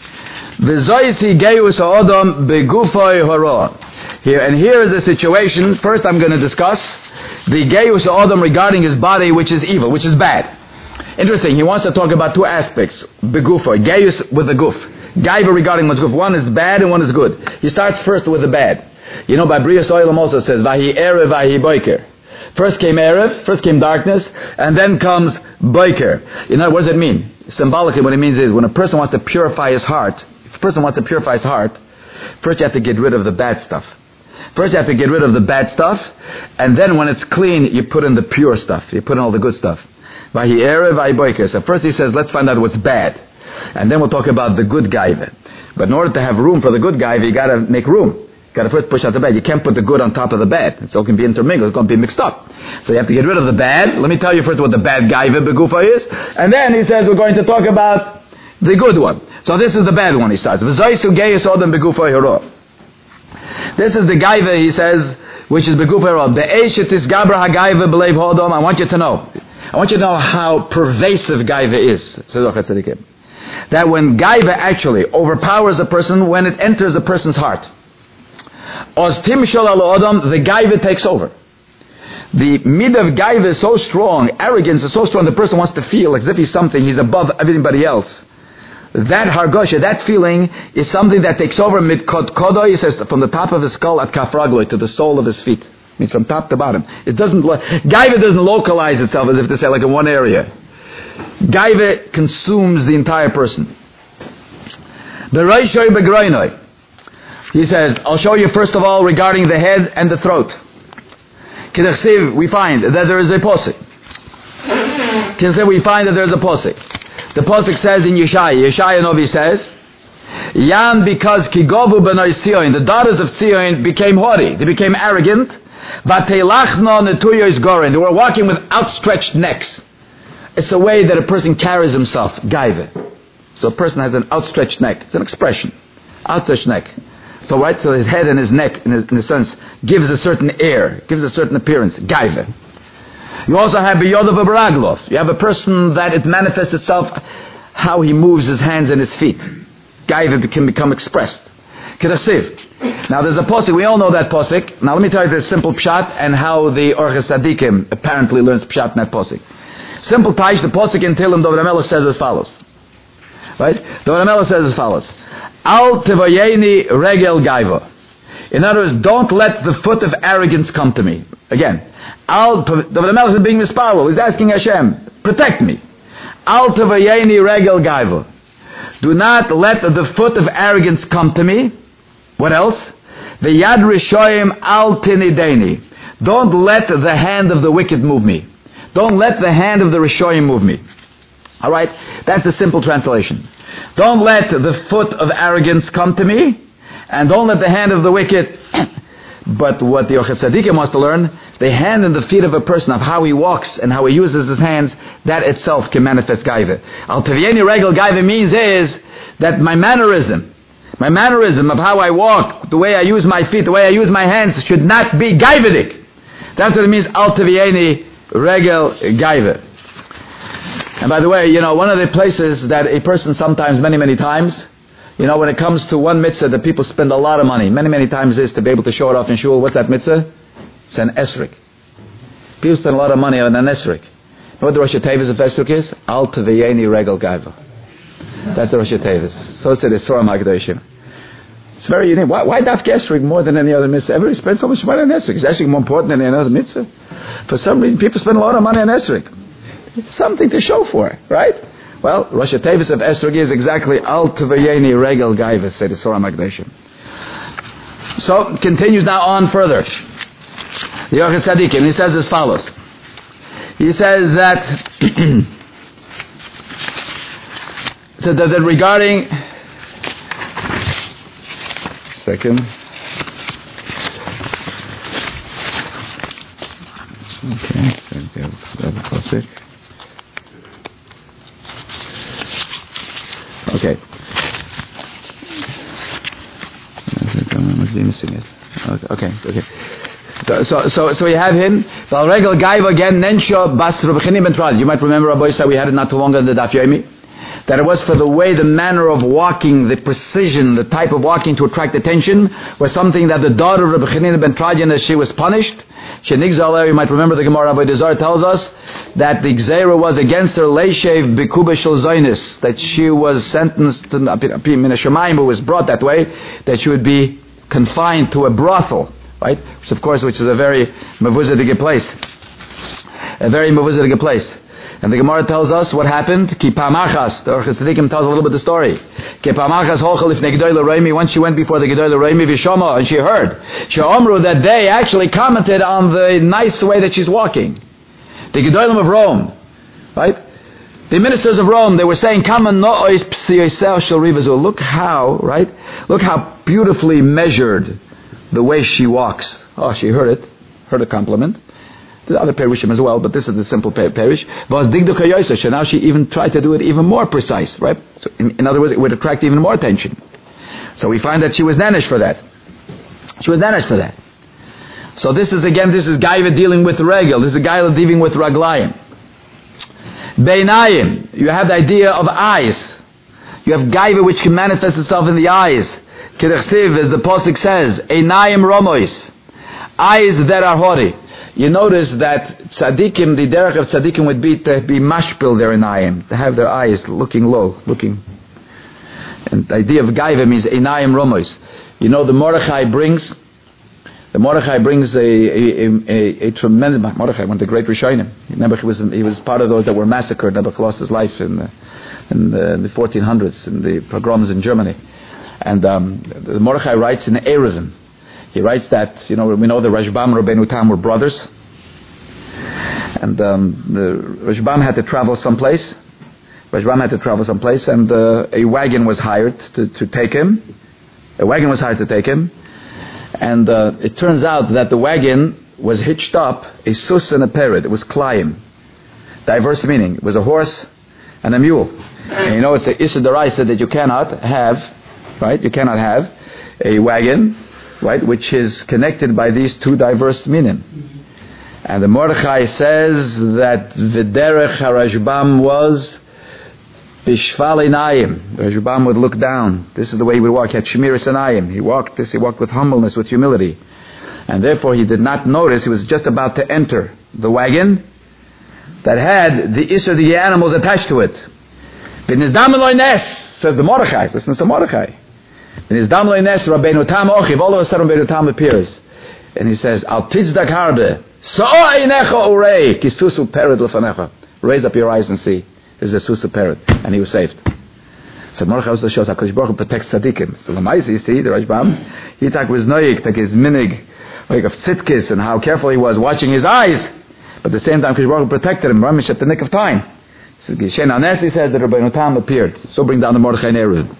V'zoisi Geius Odom Begufay Horo. Here, and here is the situation. First I'm going to discuss the Geius Odom regarding his body, which is evil, which is bad. Interesting, he wants to talk about two aspects. Begufo, Geius with the guf. Gaiva regarding what's guf. One is bad and one is good. He starts first with the bad. You know, by Brias Oilam also says, Vahi Erev, Vahi Boiker. First came Erev, first came darkness, and then comes Boiker. You know, what does it mean? Symbolically, what it means is, when a person wants to purify his heart, if a person wants to purify his heart, first you have to get rid of the bad stuff. First you have to get rid of the bad stuff, and then when it's clean, you put in the pure stuff. You put in all the good stuff. Vahi Erev, Vahi Boiker. So first he says, let's find out what's bad. And then we'll talk about the good gaiva. But in order to have room for the good gaiva, you gotta make room. You gotta first push out the bad. You can't put the good on top of the bad. It's all can be intermingled. It's going to be mixed up. So you have to get rid of the bad. Let me tell you first what the bad gaiva, begufa, is. And then he says, we're going to talk about the good one. So this is the bad one, he says. V'zoisu geius odom begufa hiro. This is the gaiva, he says, which is begufa hiro. Be'eshet is gabra ha'gaiva b'leiv hodom. I want you to know. I want you to know how pervasive gaiva is. That when gaiva actually overpowers a person, when it enters a person's heart, Oz timshol al odom, the gaiva takes over. The mid of gaiva is so strong, arrogance is so strong, the person wants to feel as if he's something, he's above everybody else. That hargosha, that feeling, is something that takes over mid kod kodo, he says, from the top of his skull at kafragloi to the sole of his feet. It means from top to bottom. It doesn't, lo- gaiva doesn't localize itself as if to say like in one area. Gaiva consumes the entire person. Bereishoi begroinoi. He says, I'll show you first of all regarding the head and the throat. Kidachsiv, we find that there is a posik. Kidachsiv, we find that there is a posik. The posik says in Yeshaya, Yeshaya Novi says, Yan, because Kigovu b'noi Tzion, the daughters of Tzion became haughty, they became arrogant, Vatelachno netuyo is gorin, they were walking with outstretched necks. It's a way that a person carries himself, gaiva. So a person has an outstretched neck. It's an expression. Outstretched neck. So right, so his head and his neck, in a, in a sense, gives a certain air, gives a certain appearance. Gaiva. You also have B'yodov Baraglov. You have a person that it manifests itself how he moves his hands and his feet. Gaiva can become expressed. Kedasiv. Now there's a posik, we all know that posik. Now let me tell you the simple pshat and how the Orchos Tzadikim apparently learns pshat in that posik. Simple taish, the posik in Tehillim, David HaMelech says as follows. Right? David HaMelech says as follows. Al tivayeni regel gaiva. In other words, don't let the foot of arrogance come to me. Again, Al, David HaMelech is being mispowerful. He's asking Hashem, protect me. Al tivayeni regel gaiva. Do not let the foot of arrogance come to me. What else? V'yad rishoyim al tinideni. Don't let the hand of the wicked move me. Don't let the hand of the rishoyim move me. All right? That's the simple translation. Don't let the foot of arrogance come to me, and don't let the hand of the wicked. But what the Orchos Tzadikim wants to learn, the hand and the feet of a person, of how he walks and how he uses his hands, that itself can manifest gaiva. Al taviyeni regel gaiva means is that my mannerism, my mannerism of how I walk, the way I use my feet, the way I use my hands, should not be gaivadik. That's what it means, al taviyeni regel gaiva. And by the way, you know, one of the places that a person sometimes, many, many times, you know, when it comes to one mitzvah that people spend a lot of money, many, many times is to be able to show it off in shul. What's that mitzvah? It's an esrik. People spend a lot of money on an esrik. You know what the Rosh Hashanah of esrik is? Al tevayeni regel gaiva. That's the Rosh Hashanah. So said the Surah Magdoshim. It's very unique. Why, why daf esrik more than any other mitzvah? Everybody spends so much money on esrik. It's actually more important than any other mitzvah. For some reason, people spend a lot of money on esrik. Something to show for, right? Well, Rosh Hashanah of esrog is exactly al tevayeni regel gaiva, say the Surah Magdoshim. So continues now on further. The Orchos Tzadikim, he says as follows. He says that so that, that regarding second. Okay. Okay. Okay, okay. So, so, so, so we have him. Valregel Gaiva again. Nensho Bas Rabbi Chini ben Trad. You might remember, Rabbi said we had it not too long ago in the Daf Yomi, that it was for the way, the manner of walking, the precision, the type of walking to attract attention, was something that the daughter of Rabbi Chini ben Trad, as she was punished. You might remember the Gemara Rabbi Dezar tells us that the Gzeira was against her Leishev Bikuba Shel Zoynis, that she was sentenced to Min HaShamayim, who was brought that way, that she would be confined to a brothel, right? Which of course, which is a very mevuzadige place, a very mevuzadige place. And the Gemara tells us what happened. Ki pamachas, the Orchos Tzadikim tells a little bit the story. Ki pamachas holchel ifnei Gedolei Reimi. Once she went before the Gedolei Reimi v'shama, and she heard. She'omru, that they actually commented on the nice way that she's walking. The Gedolim of Rome, right? The ministers of Rome, they were saying, "Come and no'ois p'siyosel shel rivazu." Look how, right? Look how beautifully measured the way she walks. Oh, she heard it, heard a compliment. The other perushim as well, but this is the simple perush. And now she even tried to do it even more precise, right? So in, in other words, it would attract even more attention. So we find that she was nanish for that. She was nanish for that. So this is again, this is Gaiva dealing with regel. This is Gaiva dealing with raglayim. Beinayim, you have the idea of eyes. You have Gaiva which can manifest itself in the eyes. Kedechsiv, as the Pasuk says, Einayim romois, eyes that are haughty. You notice that tzaddikim, the derech of tzaddikim would be to be mashpil their einayim, to have their eyes looking low, looking. And the idea of gaiva means einayim romois. You know, the Mordechai brings, the Mordechai brings a a, a, a tremendous, Mordechai, one of the great Rishonim. Remember, he was he was part of those that were massacred. Nebuchadnezzar lost his life in the in the, in the fourteen hundreds in the pogroms in Germany. And um, the Mordechai writes in Eruvin. He writes that, you know, we know the Rashbam and Rabbeinu Tam were brothers. And um, the Rashbam had to travel someplace. Rashbam had to travel someplace, and uh, a wagon was hired to, to take him. A wagon was hired to take him. And uh, it turns out that the wagon was hitched up, a sus and a pered. It was klayim. Diverse meaning. It was a horse and a mule. And you know, it's a issa deraisa that you cannot have, right? You cannot have a wagon, right, which is connected by these two diverse meaning. And the Mordechai says that V'derech HaRashbam was Bishval Einayim. The Rashbam would look down. This is the way he would walk. He had Shemiras Einayim. He walked this, he walked with humbleness, with humility. And therefore he did not notice, he was just about to enter the wagon that had the Isser, the animals attached to it. B'nizdam Eloi Nes, says the Mordechai. Listen to Mordechai. B'nizdam Eloi Nes, Rabbeinu Tam Ochiv. All of a sudden Rabbeinu Tam appears. And he says, Al Tizdak Harbe, So'a Einecha Urei, Kisusu Pered Lefanecha. Raise up your eyes and see. There's a Susa Pered. And he was saved. So Mordechai also shows how HaKadosh Baruch Hu protects tzaddikim. So Lamaisi, you see, the Rashbam, he tak was noyik, tak his minig, like of tzidkis, and how careful he was watching his eyes. But at the same time, HaKadosh Baruch Hu protected him, Ramish at the nick of time. So Gishen Anes, he says that Rabbeinu Tam appeared. So bring down the Mordechai Nerud.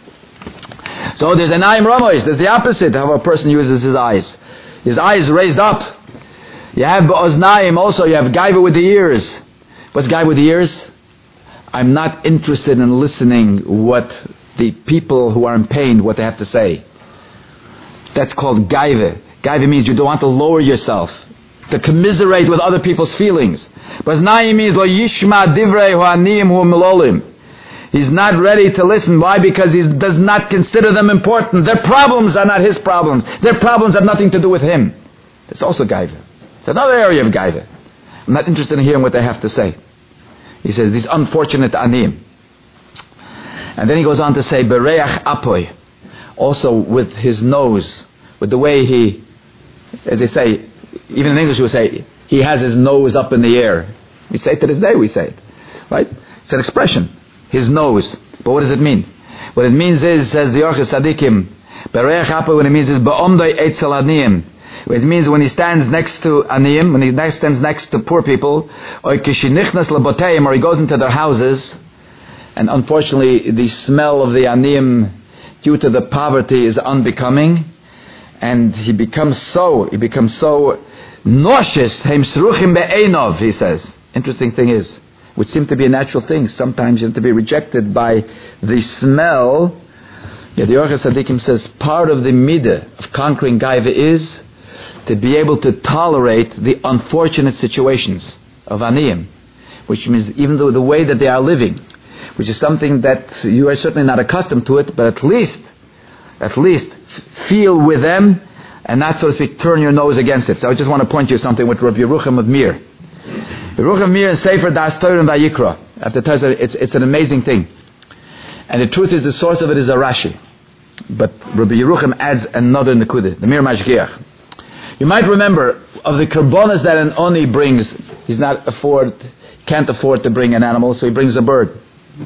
So there's an Ayim Ramosh. There's the opposite of how a person uses his eyes. His eyes raised up. You have Oznaim also. You have Gaiva with the ears. What's Gaiva with the ears? I'm not interested in listening what the people who are in pain, what they have to say. That's called Gaiva. Gaiva means you don't want to lower yourself, to commiserate with other people's feelings. But Oznaim means Lo Yishma Divrei Ho'aniyim Hu'milolim. He's not ready to listen. Why? Because he does not consider them important. Their problems are not his problems. Their problems have nothing to do with him. It's also Gaiva. It's another area of Gaiva. I'm not interested in hearing what they have to say. He says, these unfortunate anim. And then he goes on to say, Bereach Apoy. Also with his nose, with the way he, as they say, even in English we say, he has his nose up in the air. We say it to this day, we say it. Right? It's an expression. His nose. But what does it mean? What it means is, says the Orchis Sadikim, Bereach Apoy, what it means is, Ba'omdai Eitzel Aniyim. It means when he stands next to Aniyim, when he next stands next to poor people, or Kishinichnas Laboteim, or he goes into their houses, and unfortunately the smell of the Aniyim due to the poverty is unbecoming, and he becomes so, he becomes so nauseous, Heim Sruchim Be'enov, he says. Interesting thing is, which seemed to be a natural thing, sometimes you have to be rejected by the smell. Yet the Orchis Sadikim says part of the midah of conquering Gaiva is to be able to tolerate the unfortunate situations of Aniyim, which means even though the way that they are living, which is something that you are certainly not accustomed to it, but at least, at least feel with them and not, so to speak, turn your nose against it. So I just want to point you to something with Rav Yerucham of Mir. Yerucham of Mir in Sefer Das Torah and Vayikra. After Tezah, it's, it's an amazing thing. And the truth is, the source of it is a Rashi. But Rabbi Yerucham adds another Nekudah, the Mir Mashgiach. You might remember of the karbonas that an oni brings. He's not afford, can't afford to bring an animal, so he brings a bird.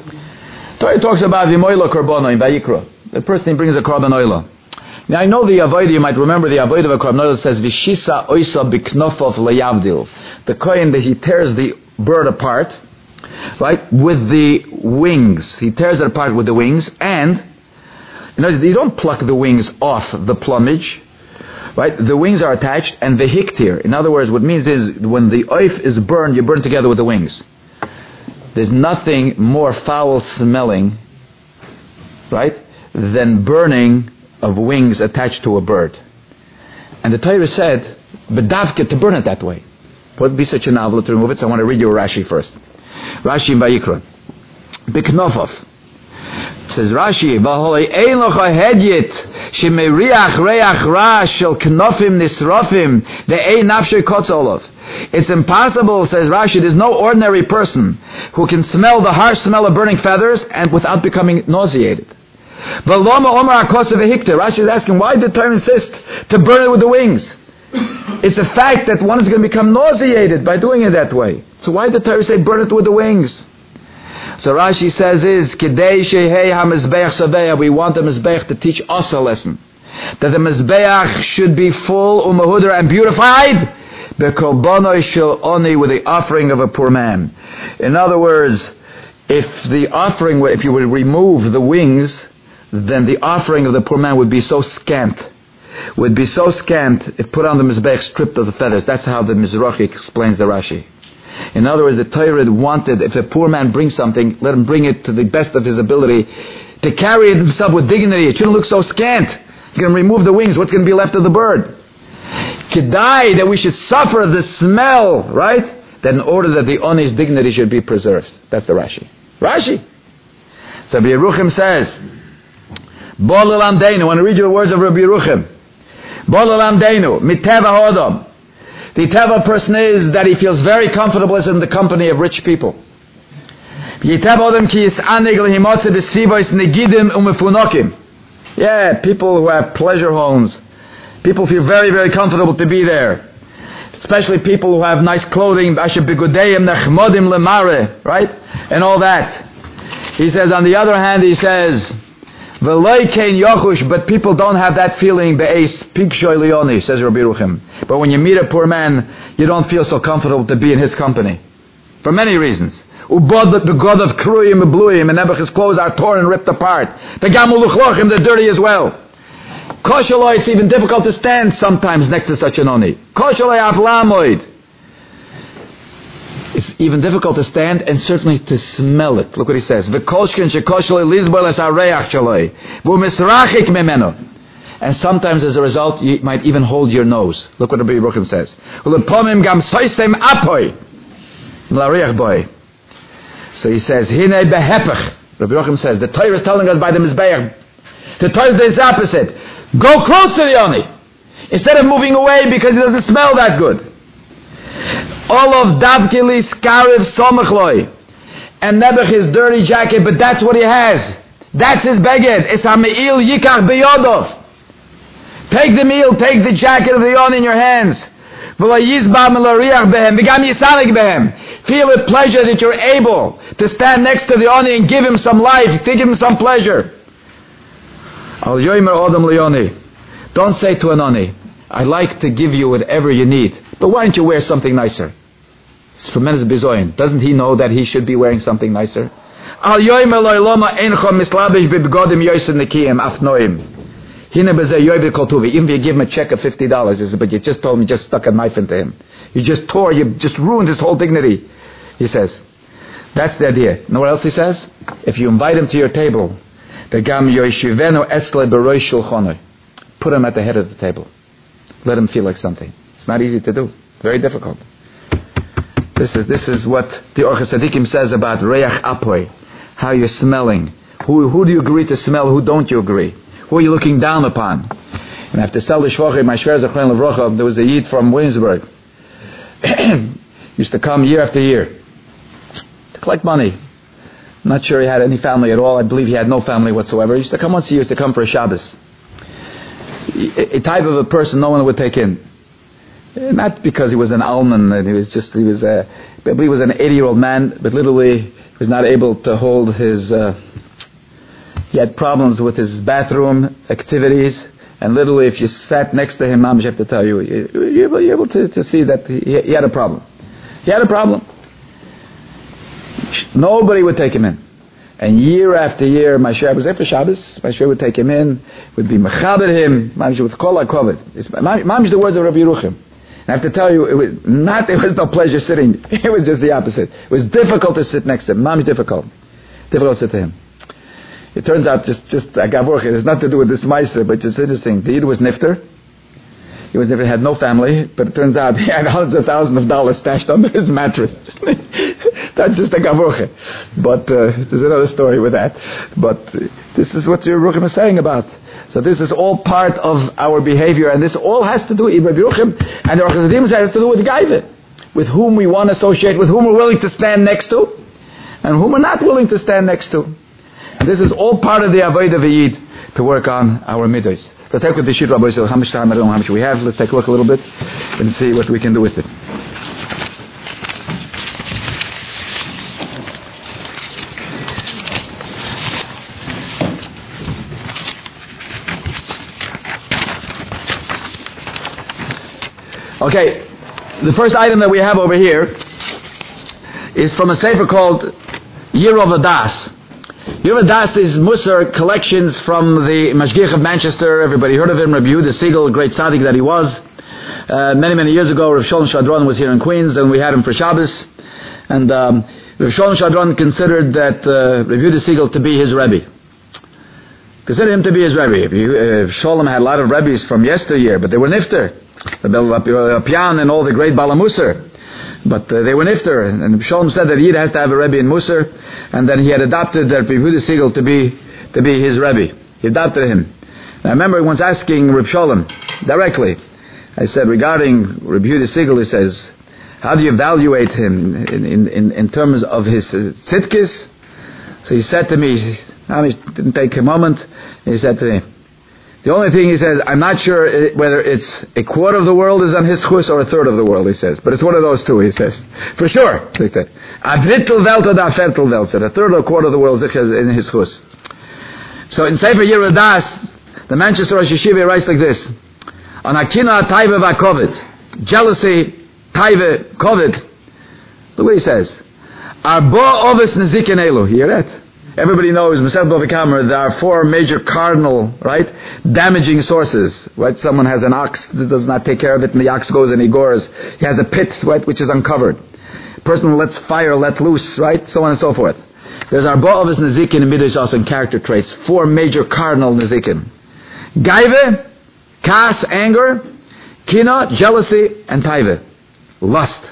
Torah talks about v'moilo karbono in Vayikra. The person he brings a karban oila. Now I know the avodah. You might remember the avodah of a karban oila says v'shisa oisa b'knofov leyavdil. The kohen that he tears the bird apart, right, with the wings. He tears it apart with the wings, and you know you don't pluck the wings off the plumage. Right, the wings are attached, and the hiktir. In other words, what it means is when the oif is burned, you burn together with the wings. There's nothing more foul smelling, right, than burning of wings attached to a bird. And the Torah said, "Bedavke to burn it that way." What would be such a novel to remove it? So I want to read you a Rashi first. Rashi in Vayikra, Biknofov. Says Rashi, "V'holei ein locha hedyet shemeriach reach ra shel knofim nisrofim ve'ei nafshei kotzolov." It's impossible, says Rashi. There's no ordinary person who can smell the harsh smell of burning feathers and without becoming nauseated. V'loma omar akosav v'hikter. Rashi is asking, why did the Torah insist to burn it with the wings? It's a fact that one is going to become nauseated by doing it that way. So why did the Torah say burn it with the wings? So Rashi says is, Kidei shehei ha-mizbeach saveya, we want the mizbeach to teach us a lesson. That the mizbeach should be full, umahudra, and beautified, bekolbono shel oni, with the offering of a poor man. In other words, if the offering, if you would remove the wings, then the offering of the poor man would be so scant. Would be so scant if put on the mizbeach stripped of the feathers. That's how the Mizrahi explains the Rashi. In other words, the Torah wanted, if a poor man brings something, let him bring it to the best of his ability, to carry it himself with dignity. It shouldn't look so scant. You can remove the wings. What's going to be left of the bird? Kedai, that we should suffer the smell, right? That in order that the Oni's dignity should be preserved. That's the Rashi. Rashi. So Rabbi Yeruchim says, Bol Elamdeinu, I want to read you the words of Rabbi Yeruchim. Bol Elamdeinu, miteva hodom. The teva person is that he feels very comfortable in the company of rich people. Yeah, people who have pleasure homes. People feel very, very comfortable to be there. Especially people who have nice clothing, right? And all that. He says, on the other hand, he says, but people don't have that feeling, says Rabbi Yeruchim. But when you meet a poor man, you don't feel so comfortable to be in his company. For many reasons. The god of Kruyim and Bluyim, and Nebuchadnezzar's clothes are torn and ripped apart. The Gamuluchlochim, they're dirty as well. Koshaloi, it's even difficult to stand sometimes next to such an oni. Koshaloi avlamoid. It's even difficult to stand and certainly to smell it. Look what he says. And sometimes as a result, you might even hold your nose. Look what Rabbi Yeruchim says. So he says, Hine behepech. Rabbi Yeruchim says, the Torah is telling us by the Mizbeach. The Torah is the opposite. Go close to the Oni. Instead of moving away because it doesn't smell that good. All of Davkili Skariv Somachloi. And Nebuch his dirty jacket, but that's what he has. That's his beged. It's Ha'me'il Yikach Beyodov. Take the meal, take the jacket of the Oni in your hands. Feel a pleasure that you're able to stand next to the Oni and give him some life, to give him some pleasure. Don't say to an Oni, I like to give you whatever you need, but why don't you wear something nicer? It's tremendous bizoyin. Doesn't he know that he should be wearing something nicer? Even if you give him a check of fifty dollars, he says, but you just told me, just stuck a knife into him. You just tore, you just ruined his whole dignity. He says, that's the idea. You know what else he says? If you invite him to your table, put him at the head of the table. Let him feel like something. It's not easy to do. Very difficult. This is this is what the Orchos Tzadikim says about Reach Apoy. How you're smelling. Who who do you agree to smell? Who don't you agree? Who are you looking down upon? And after Sel Shvochi, my Shver Zechron Levrocha, there was a Yid from Williamsburg. Used to come year after year to collect money. I'm not sure he had any family at all. I believe he had no family whatsoever. He used to come once a year. He used to come for a Shabbos. A type of a person no one would take in. Not because he was an alman, and he was just, he was a, I believe he was an eighty-year-old man, but literally he was not able to hold his, uh, he had problems with his bathroom activities, and literally if you sat next to him, Mom, I have to tell you, you, you're able, you're able to, to see that he, he had a problem. He had a problem. Nobody would take him in. And year after year, my Shver was there for Shabbos. My Shver would take him in, would be mechaber him. Mamish with kol hakoved. Mamish the words of Rabbi Yeruchim. And I have to tell you, it was not. There was no pleasure sitting. It was just the opposite. It was difficult to sit next to him. Mamish difficult, difficult to sit to him. It turns out just just agavorche. It has nothing to do with this meiser, but just interesting. The Yid was nifter. He was never had no family, but it turns out he had hundreds of thousands of dollars stashed under his mattress. That's just a gavuche. But uh, there's another story with that. But uh, this is what Yeruchim is saying about. So this is all part of our behavior, and this all has to do with Yeruchim, and the Orchos Tzadikim has to do with Gaiva, with whom we want to associate, with whom we're willing to stand next to, and whom we're not willing to stand next to. And this is all part of the Avodah V'Yid to work on our middos. Let's take a look at the Shir Rabbi Yisrael. How much time, I don't know how much we have. Let's take a look a little bit and see what we can do with it. Okay, the first item that we have over here is from a sefer called Year of Adas. Year of Adas is Musar collections from the Mashgiach of Manchester. Everybody heard of him, Rabbi Yehuda Siegel, great tzaddik that he was. Uh, many, many years ago, Rav Sholem Shadron was here in Queens, and we had him for Shabbos. And um, Rav Sholem Shadron considered that uh, Rav Yehuda Siegel to be his Rebbe. Considered him to be his Rebbe. Uh, Sholem had a lot of Rebbes from yesteryear, but they were nifter. Rabbi Apian and all the great Balamusar. But uh, they were nifter, and, and Shalom said that Yid has to have a Rebbe in Musar, and then he had adopted Reb Yehuda Siegel to be to be his Rebbe. He adopted him. And I remember once asking Reb Shalom directly, I said, regarding Reb Yehuda Siegel, he says, how do you evaluate him in, in, in, in terms of his uh, tzidkis? So he said to me, I didn't take a moment, he said to me, the only thing he says, I'm not sure whether it's a quarter of the world is on his chus or a third of the world, he says. But it's one of those two, he says. For sure. A drittel welt or a viertel welt. A third or a quarter of the world is in his chus. So in Sefer Yerudas, the Manchester Rosh Yeshiva writes like this. On Akina Taiva Vakovid. Jealousy, Taiva, Kovid. Look what he says. Arbo ovis nezikin elu. You hear that? Everybody knows, Masechet Bava Kamma, there are four major cardinal, right, damaging sources, right? Someone has an ox that does not take care of it, and the ox goes and he gores. He has a pit, right, which is uncovered. A person lets fire let loose, right, so on and so forth. There's Arba Ovis Nezikin and Midrash also in character traits. Four major cardinal Nezikin. Gaive, Kas, anger, Kina, jealousy, and Taive, lust.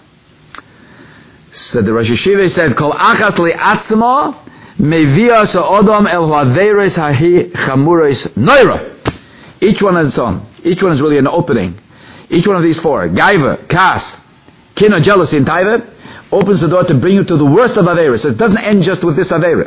So the Rosh Yeshiva said, Kol achas li atzma, Mevia Sa'odam El Haveres Hahi Chamurais Noira. Each one on its own. Each one is really an opening. Each one of these four, Gaiva, Kas, Kina, jealousy, and Taiva, opens the door to bring you to the worst of Averis. So it doesn't end just with this Avera.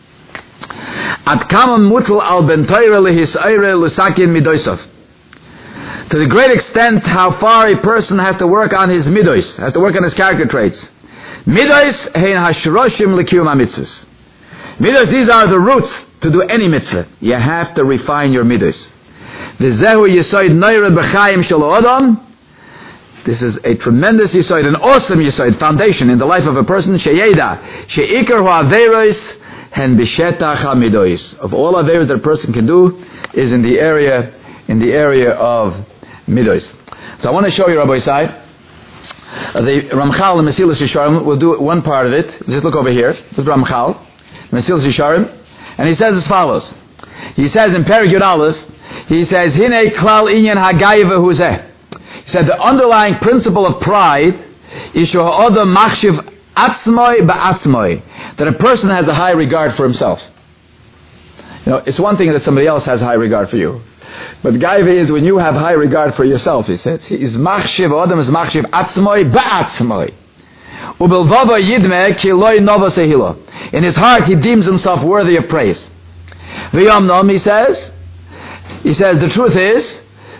At Kama Mutal Al Bentoira Lehisaire Lusakin Midoisov. To the great extent how far a person has to work on his midos, has to work on his character traits. Midos Hein Hashroshim Lekiyum HaMitzvahs. Midos, these are the roots to do any mitzvah. You have to refine your midos. V'zehu yisoid noira b'chaim shel adam. This is a tremendous yisoid, an awesome yisoid, foundation in the life of a person. Sheyeda sheikar hu averos hen b'shetach hamidos. Of all averos that a person can do is in the area, in the area of midos. So I want to show you, Rabbi Isai, uh, the Ramchal and Mesilas Yesharim. We'll do one part of it. Just look over here. This is Ramchal. Mesilas Yesharim, and he says as follows. He says in Perek Yud Aleph, he says, Hine klal inyan hagayva huzeh. He said the underlying principle of pride is she'ha'odam machshiv atzmoi ba'atzmoi, that a person has a high regard for himself. You know, it's one thing that somebody else has high regard for you, but gaiva is when you have high regard for yourself. He says, "Is machshiv odam is machshiv atzmoi ba'atzmoi." In his heart he deems himself worthy of praise. V'yomnom, he says, he says the truth is,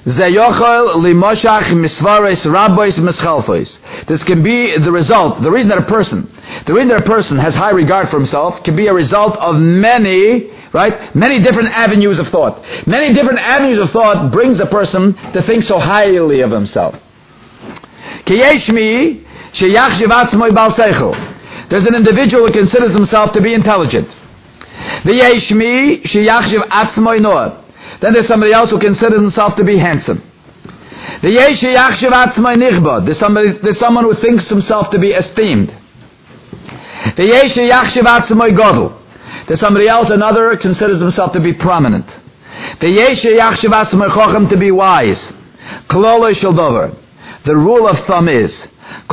this can be the result, the reason that a person, the reason that a person has high regard for himself can be a result of many, right, many different avenues of thought. Many different avenues of thought brings a person to think so highly of himself. There's an individual who considers himself to be intelligent. Then there's somebody else who considers himself to be handsome. There's somebody, there's someone who thinks himself to be esteemed. There's somebody else, another, considers himself to be prominent. To be wise. The rule of thumb is,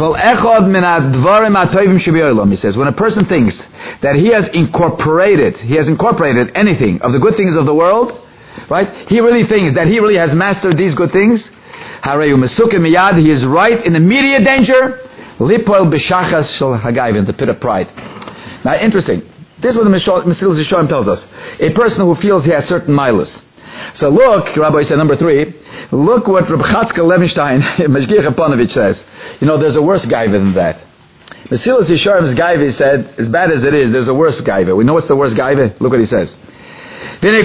he says, when a person thinks that he has incorporated, he has incorporated anything of the good things of the world, right? He really thinks that he really has mastered these good things. He is right in immediate danger. In the pit of pride. Now, interesting. This is what the Mesilas Yesharim tells us. A person who feels he has certain milas. So look, Rabbi said number three, look what Reb Chatzkel Levenstein, Meshgiach Aponovich says. You know, there's a worse gaiva than that. Mesilas Yesharim's gaiva said, as bad as it is, there's a worse gaiva. We know what's the worst gaiva? Look what he says. Till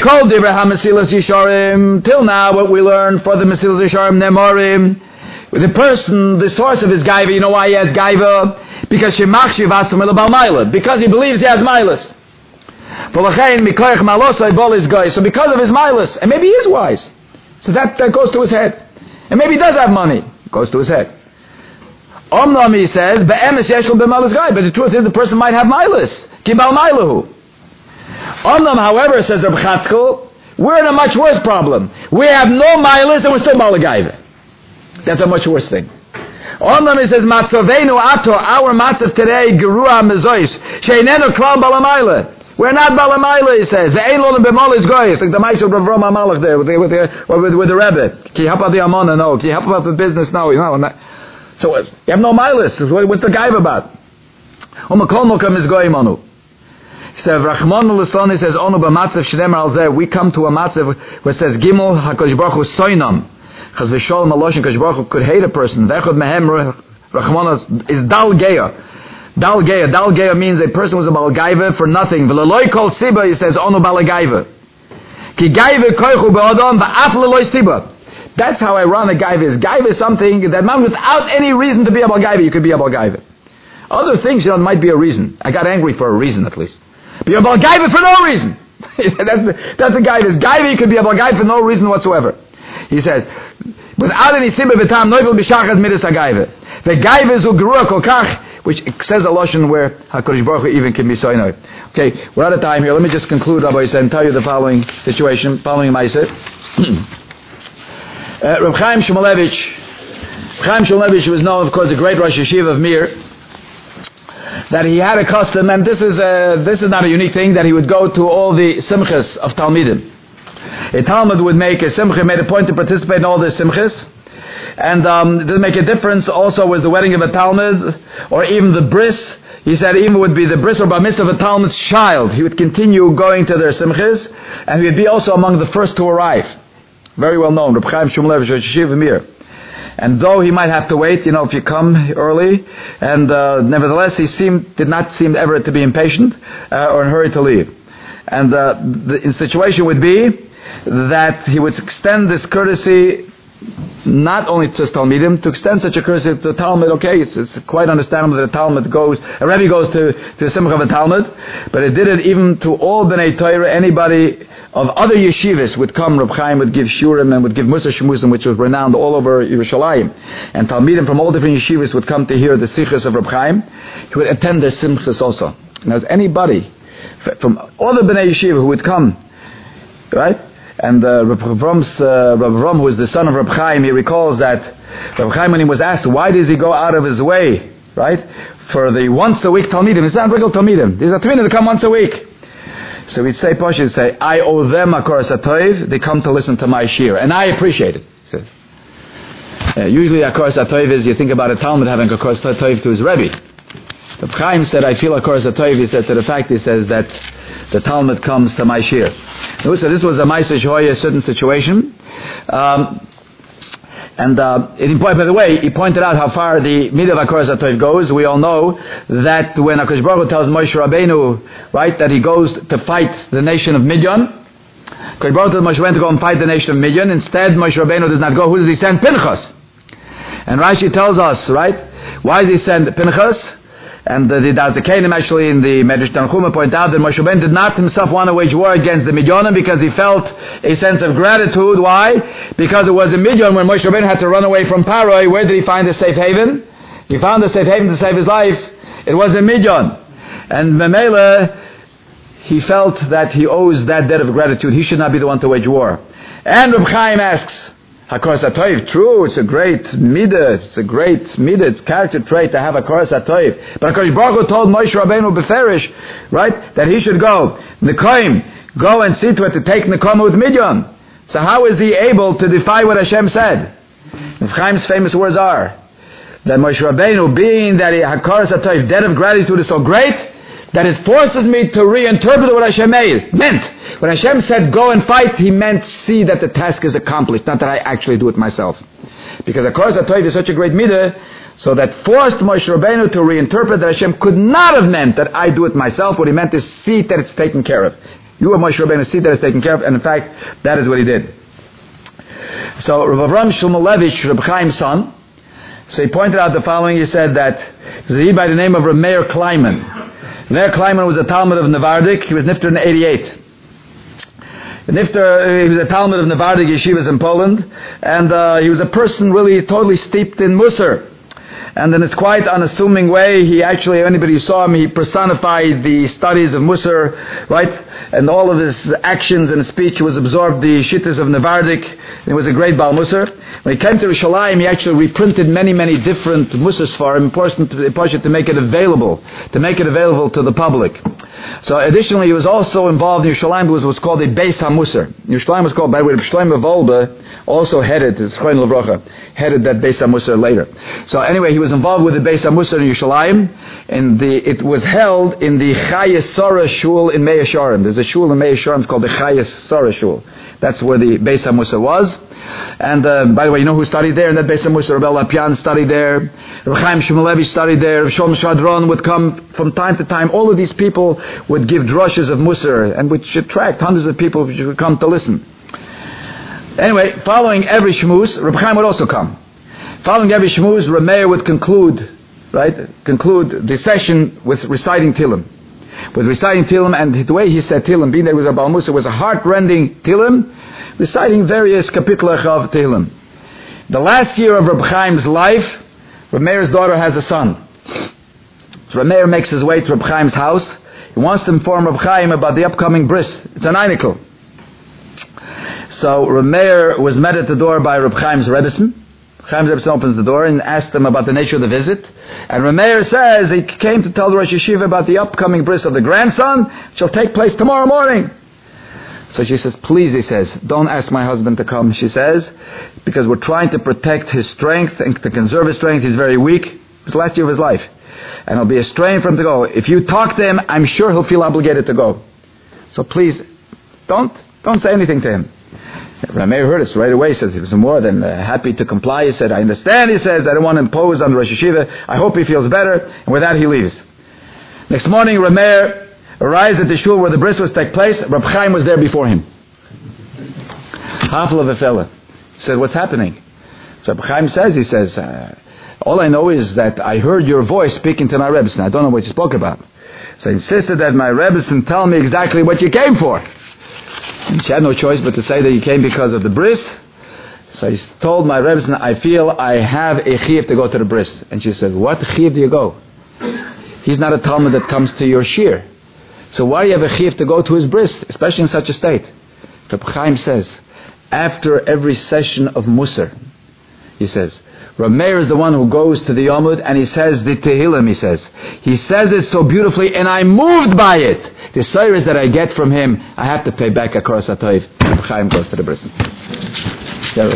now, what we learned for the Mesilas Yesharim Nemorim, the person, the source of his gaiva, you know why he has gaiva? Because because he believes he has milas. So because of his milas, and maybe he is wise, so that, that goes to his head. And maybe he does have money, it goes to his head. Omnom, he says, but the truth is the person might have milas. Kibal mailahu. Omnom, however, says Reb Chatzkel, we're in a much worse problem. We have no milas and we're still balagaiva. That's a much worse thing. Onam, he says, Matzavenu ato, our matzav today, gerua mezois, sheinenu klal balamayla. We're not balamayla, he says. The ein lo b'mol is goyis, like the Maisa of Rav Roma Malach there, with the, with the, with, with the Rebbe. Ki help out the Amona, no. Ki help out the business, no. You know, not. So, you have no milas. What's the guy about? Umakol mokam is goyim anu. He says, Rachmon l'son, he says, Onu b'matzav shnemer al zeh, we come to a matzav where it says, Gimel HaKadosh Baruch Hu soinam. Chaz v'shol maloshin Kadosh Baruch Hu could hate a person. V'echod mehem Rachmon is dal geya. Dal geya. Dal geya means a person was a balgaiva for nothing. V'leloi kol siba, he says, Onu balagaiva. Ki gaiva koichu be'odom v'af leloi siba. That's how ironic gaiva is. Gaiva is something that man without any reason to be a balgaiva, you could be a balgaiva. Other things, you know, might be a reason. I got angry for a reason at least. But you're a balgaiva for no reason. He said, that's the, that's the gaiva. Gaiva, you could be a balgaiva for no reason whatsoever. He says, without any simba v'tam noivil b'shachad midas ha'gaiva. The gaiva is u'gerua kol kach, which says a lotion where HaKadosh Baruch Hu even can be soinoi. Okay, we're out of time here. Let me just conclude, Rabbi Yisrael, and tell you the following situation, following Maaseh. uh, Reb Chaim Shmulevitch, Chaim Shmulevitch was known, of course, the great Rosh Yeshiva of Mir, that he had a custom, and this is a, this is not a unique thing, that he would go to all the simchas of Talmidim. A Talmud would make a simcha, made a point to participate in all the simchas, and um, it didn't make a difference. Also, was the wedding of a Talmud, or even the bris. He said even would be the bris or bar mitzvah of a Talmud's child. He would continue going to their simchas, and he would be also among the first to arrive. Very well known, Reb Chaim Shmulevitch, Rosh Yeshiva Mir. And though he might have to wait, you know, if you come early, and uh, nevertheless he seemed did not seem ever to be impatient uh, or in a hurry to leave. And uh, the situation would be that he would extend this courtesy not only to Talmidim, to extend such a courtesy to the Talmud. Okay, it's, it's quite understandable that a Talmud goes, a Rebbe goes to, to a simcha of a Talmud, but it did it even to all B'nai Torah. Anybody of other yeshivas would come. Reb Chaim would give shurim and would give Musa Shemusim, which was renowned all over Yerushalayim. And Talmidim from all different yeshivas would come to hear the sichos of Reb Chaim. He would attend their simchas also. And as anybody from all the B'nai Yeshiva who would come, right? And uh, Reb Vrom's, uh, Reb Vrom, who is the son of Reb Chaim, he recalls that Reb Chaim, when he was asked, why does he go out of his way, right, for the once a week Talmidim? It's not regular Talmidim. These are Talmidim that come once a week. So he'd say, Posh, he'd say, I owe them a Koras HaToiv. They come to listen to my shir, and I appreciate it. He said, uh, usually a Koras HaToiv is, you think about a Talmud having a Koras HaToiv to his Rebbe. Reb Chaim said, I feel a Koras HaToiv, he said, to the fact, he says, that the Talmud comes to my shir. So this was a Maaseh Shehoya, a certain situation. Um, and uh, it, by the way, he pointed out how far the midah of HaKoras HaToiv goes. We all know that when HaKadosh Baruch Hu tells Moshe Rabbeinu, right, that he goes to fight the nation of Midian, HaKadosh Baruch Hu tells Moshe Rabbeinu to go and fight the nation of Midian. Instead, Moshe Rabbeinu does not go. Who does he send? Pinchas. And Rashi tells us, right, why does he send Pinchas? And the Dazakanim actually in the Medrash Tanchuma point out that Moshe Rabbeinu did not himself want to wage war against the Midyanim because he felt a sense of gratitude. Why? Because it was in Midyan when Moshe Rabbeinu had to run away from Paroi. Where did he find a safe haven? He found a safe haven to save his life. It was in Midyan. And Memela, he felt that he owes that debt of gratitude. He should not be the one to wage war. And Reb Chaim asks, HaKoras HaToiv, true, it's a great midah, it's a great midah, it's character trait to have a HaKoras HaToiv. But HaKadosh Baruch Hu told Moshe Rabbeinu beferish, right, that he should go, Nekoim, go and see to it to take Nekoim with Midian. So how is he able to defy what Hashem said? And Chaim's famous words are, that Moshe Rabbeinu, being that HaKoras HaToiv, debt of gratitude is so great, that it forces me to reinterpret what Hashem made, meant. When Hashem said, go and fight, He meant, see that the task is accomplished, not that I actually do it myself. Because HaKoras HaToiv is such a great midah, so that forced Moshe Rabbeinu to reinterpret that Hashem could not have meant that I do it myself. What He meant is see that it's taken care of. You are Moshe Rabbeinu, see that it's taken care of, and in fact, that is what he did. So, Rav Avram Shmulevitch, Reb Chaim's son, so he pointed out the following. He said that, he by the name of Reb Meir Kleiman. Meir Kleiman was a Talmud of Nevardik. He was nifter in eighty-eight. Nifter, he was a Talmud of Nevardik yeshivas in Poland, and uh, he was a person really totally steeped in Musar. And in his quite unassuming way, he actually, anybody who saw him, he personified the studies of Musar, right? And all of his actions and speech was absorbed the shittas of Nevardik. He was a great Baal Musar. When he came to Yerushalayim, he actually reprinted many, many different Musars for him, important to, to make it available, to make it available to the public. So additionally, he was also involved in Yerushalayim, was what's called a Beis HaMusar. Yerushalayim was called, by the way, Shlomo Wolbe also headed, his Chaim Levracha, headed that Beis HaMusar later. So anyway, he was involved with the Beis HaMusar in Yerushalayim, and the, it was held in the Chayes Sarah Shul in Mea Shearim. There's a shul in Mea Shearim called the Chayes Sarah Shul. That's where the Beis HaMusar was. And uh, by the way, you know who studied there in that Beis HaMusar? Rabbi Lapian studied there. Rabbi Chaim Shmulevich studied there. Rabbi Shalom Shadron would come from time to time. All of these people would give drushes of Musar, and which attract hundreds of people who would come to listen. Anyway, following every shmuz, Rabbi Chaim would also come. Following every shmuz, Rabbi Meir would conclude, right, conclude the session with reciting Tillim. With reciting Tillim, and the way he said Tillim, being that he was a Baal Musar, was a heart-rending Tillim, reciting various kapitlach of Tillim. The last year of Rabbi Chaim's life, Rabbi Meir's daughter has a son. So Rabbi Meir makes his way to Rabbi Chaim's house. He wants to inform Rabbi Chaim about the upcoming bris. It's an einikel. So Rabbi Meir was met at the door by Rabbi Chaim's Rebbetzin. Chaim's Rebbetzin opens the door and asks him about the nature of the visit. And Rabbi Meir says he came to tell the Rosh Yeshiva about the upcoming bris of the grandson, which will take place tomorrow morning. So she says, please, he says, don't ask my husband to come, she says, because we're trying to protect his strength and to conserve his strength. He's very weak. It's the last year of his life. And it'll be a strain for him to go. If you talk to him, I'm sure he'll feel obligated to go. So please, don't, don't say anything to him. Rabbi Meir heard it right away. He says he was more than uh, happy to comply. He said, I understand. He says, I don't want to impose on the Rosh Yeshiva. I hope he feels better. And with that, he leaves. Next morning, Rabbi Meir arrives at the shul where the bris was take place. Rabbi Chaim was there before him. Hafel of a fella. He said, what's happening? So Rabbi Chaim says, he says, uh, all I know is that I heard your voice speaking to my Rebbetzin. I don't know what you spoke about. So I insisted that my Rebbetzin tell me exactly what you came for. And she had no choice but to say that you came because of the bris. So he told my Rebbetzin, I feel I have a chiyuv to go to the bris. And she said, what chiyuv do you go? He's not a Talmud that comes to your shir. So why do you have a chiyuv to go to his bris, especially in such a state? Rabbi Chaim says, after every session of Musar, he says, Rabbi Meir is the one who goes to the Yomud and he says the Tehillim, he says. He says it so beautifully and I'm moved by it. The service that I get from him, I have to pay back a Koros HaToiv. Rabbi Chaim goes to the bris.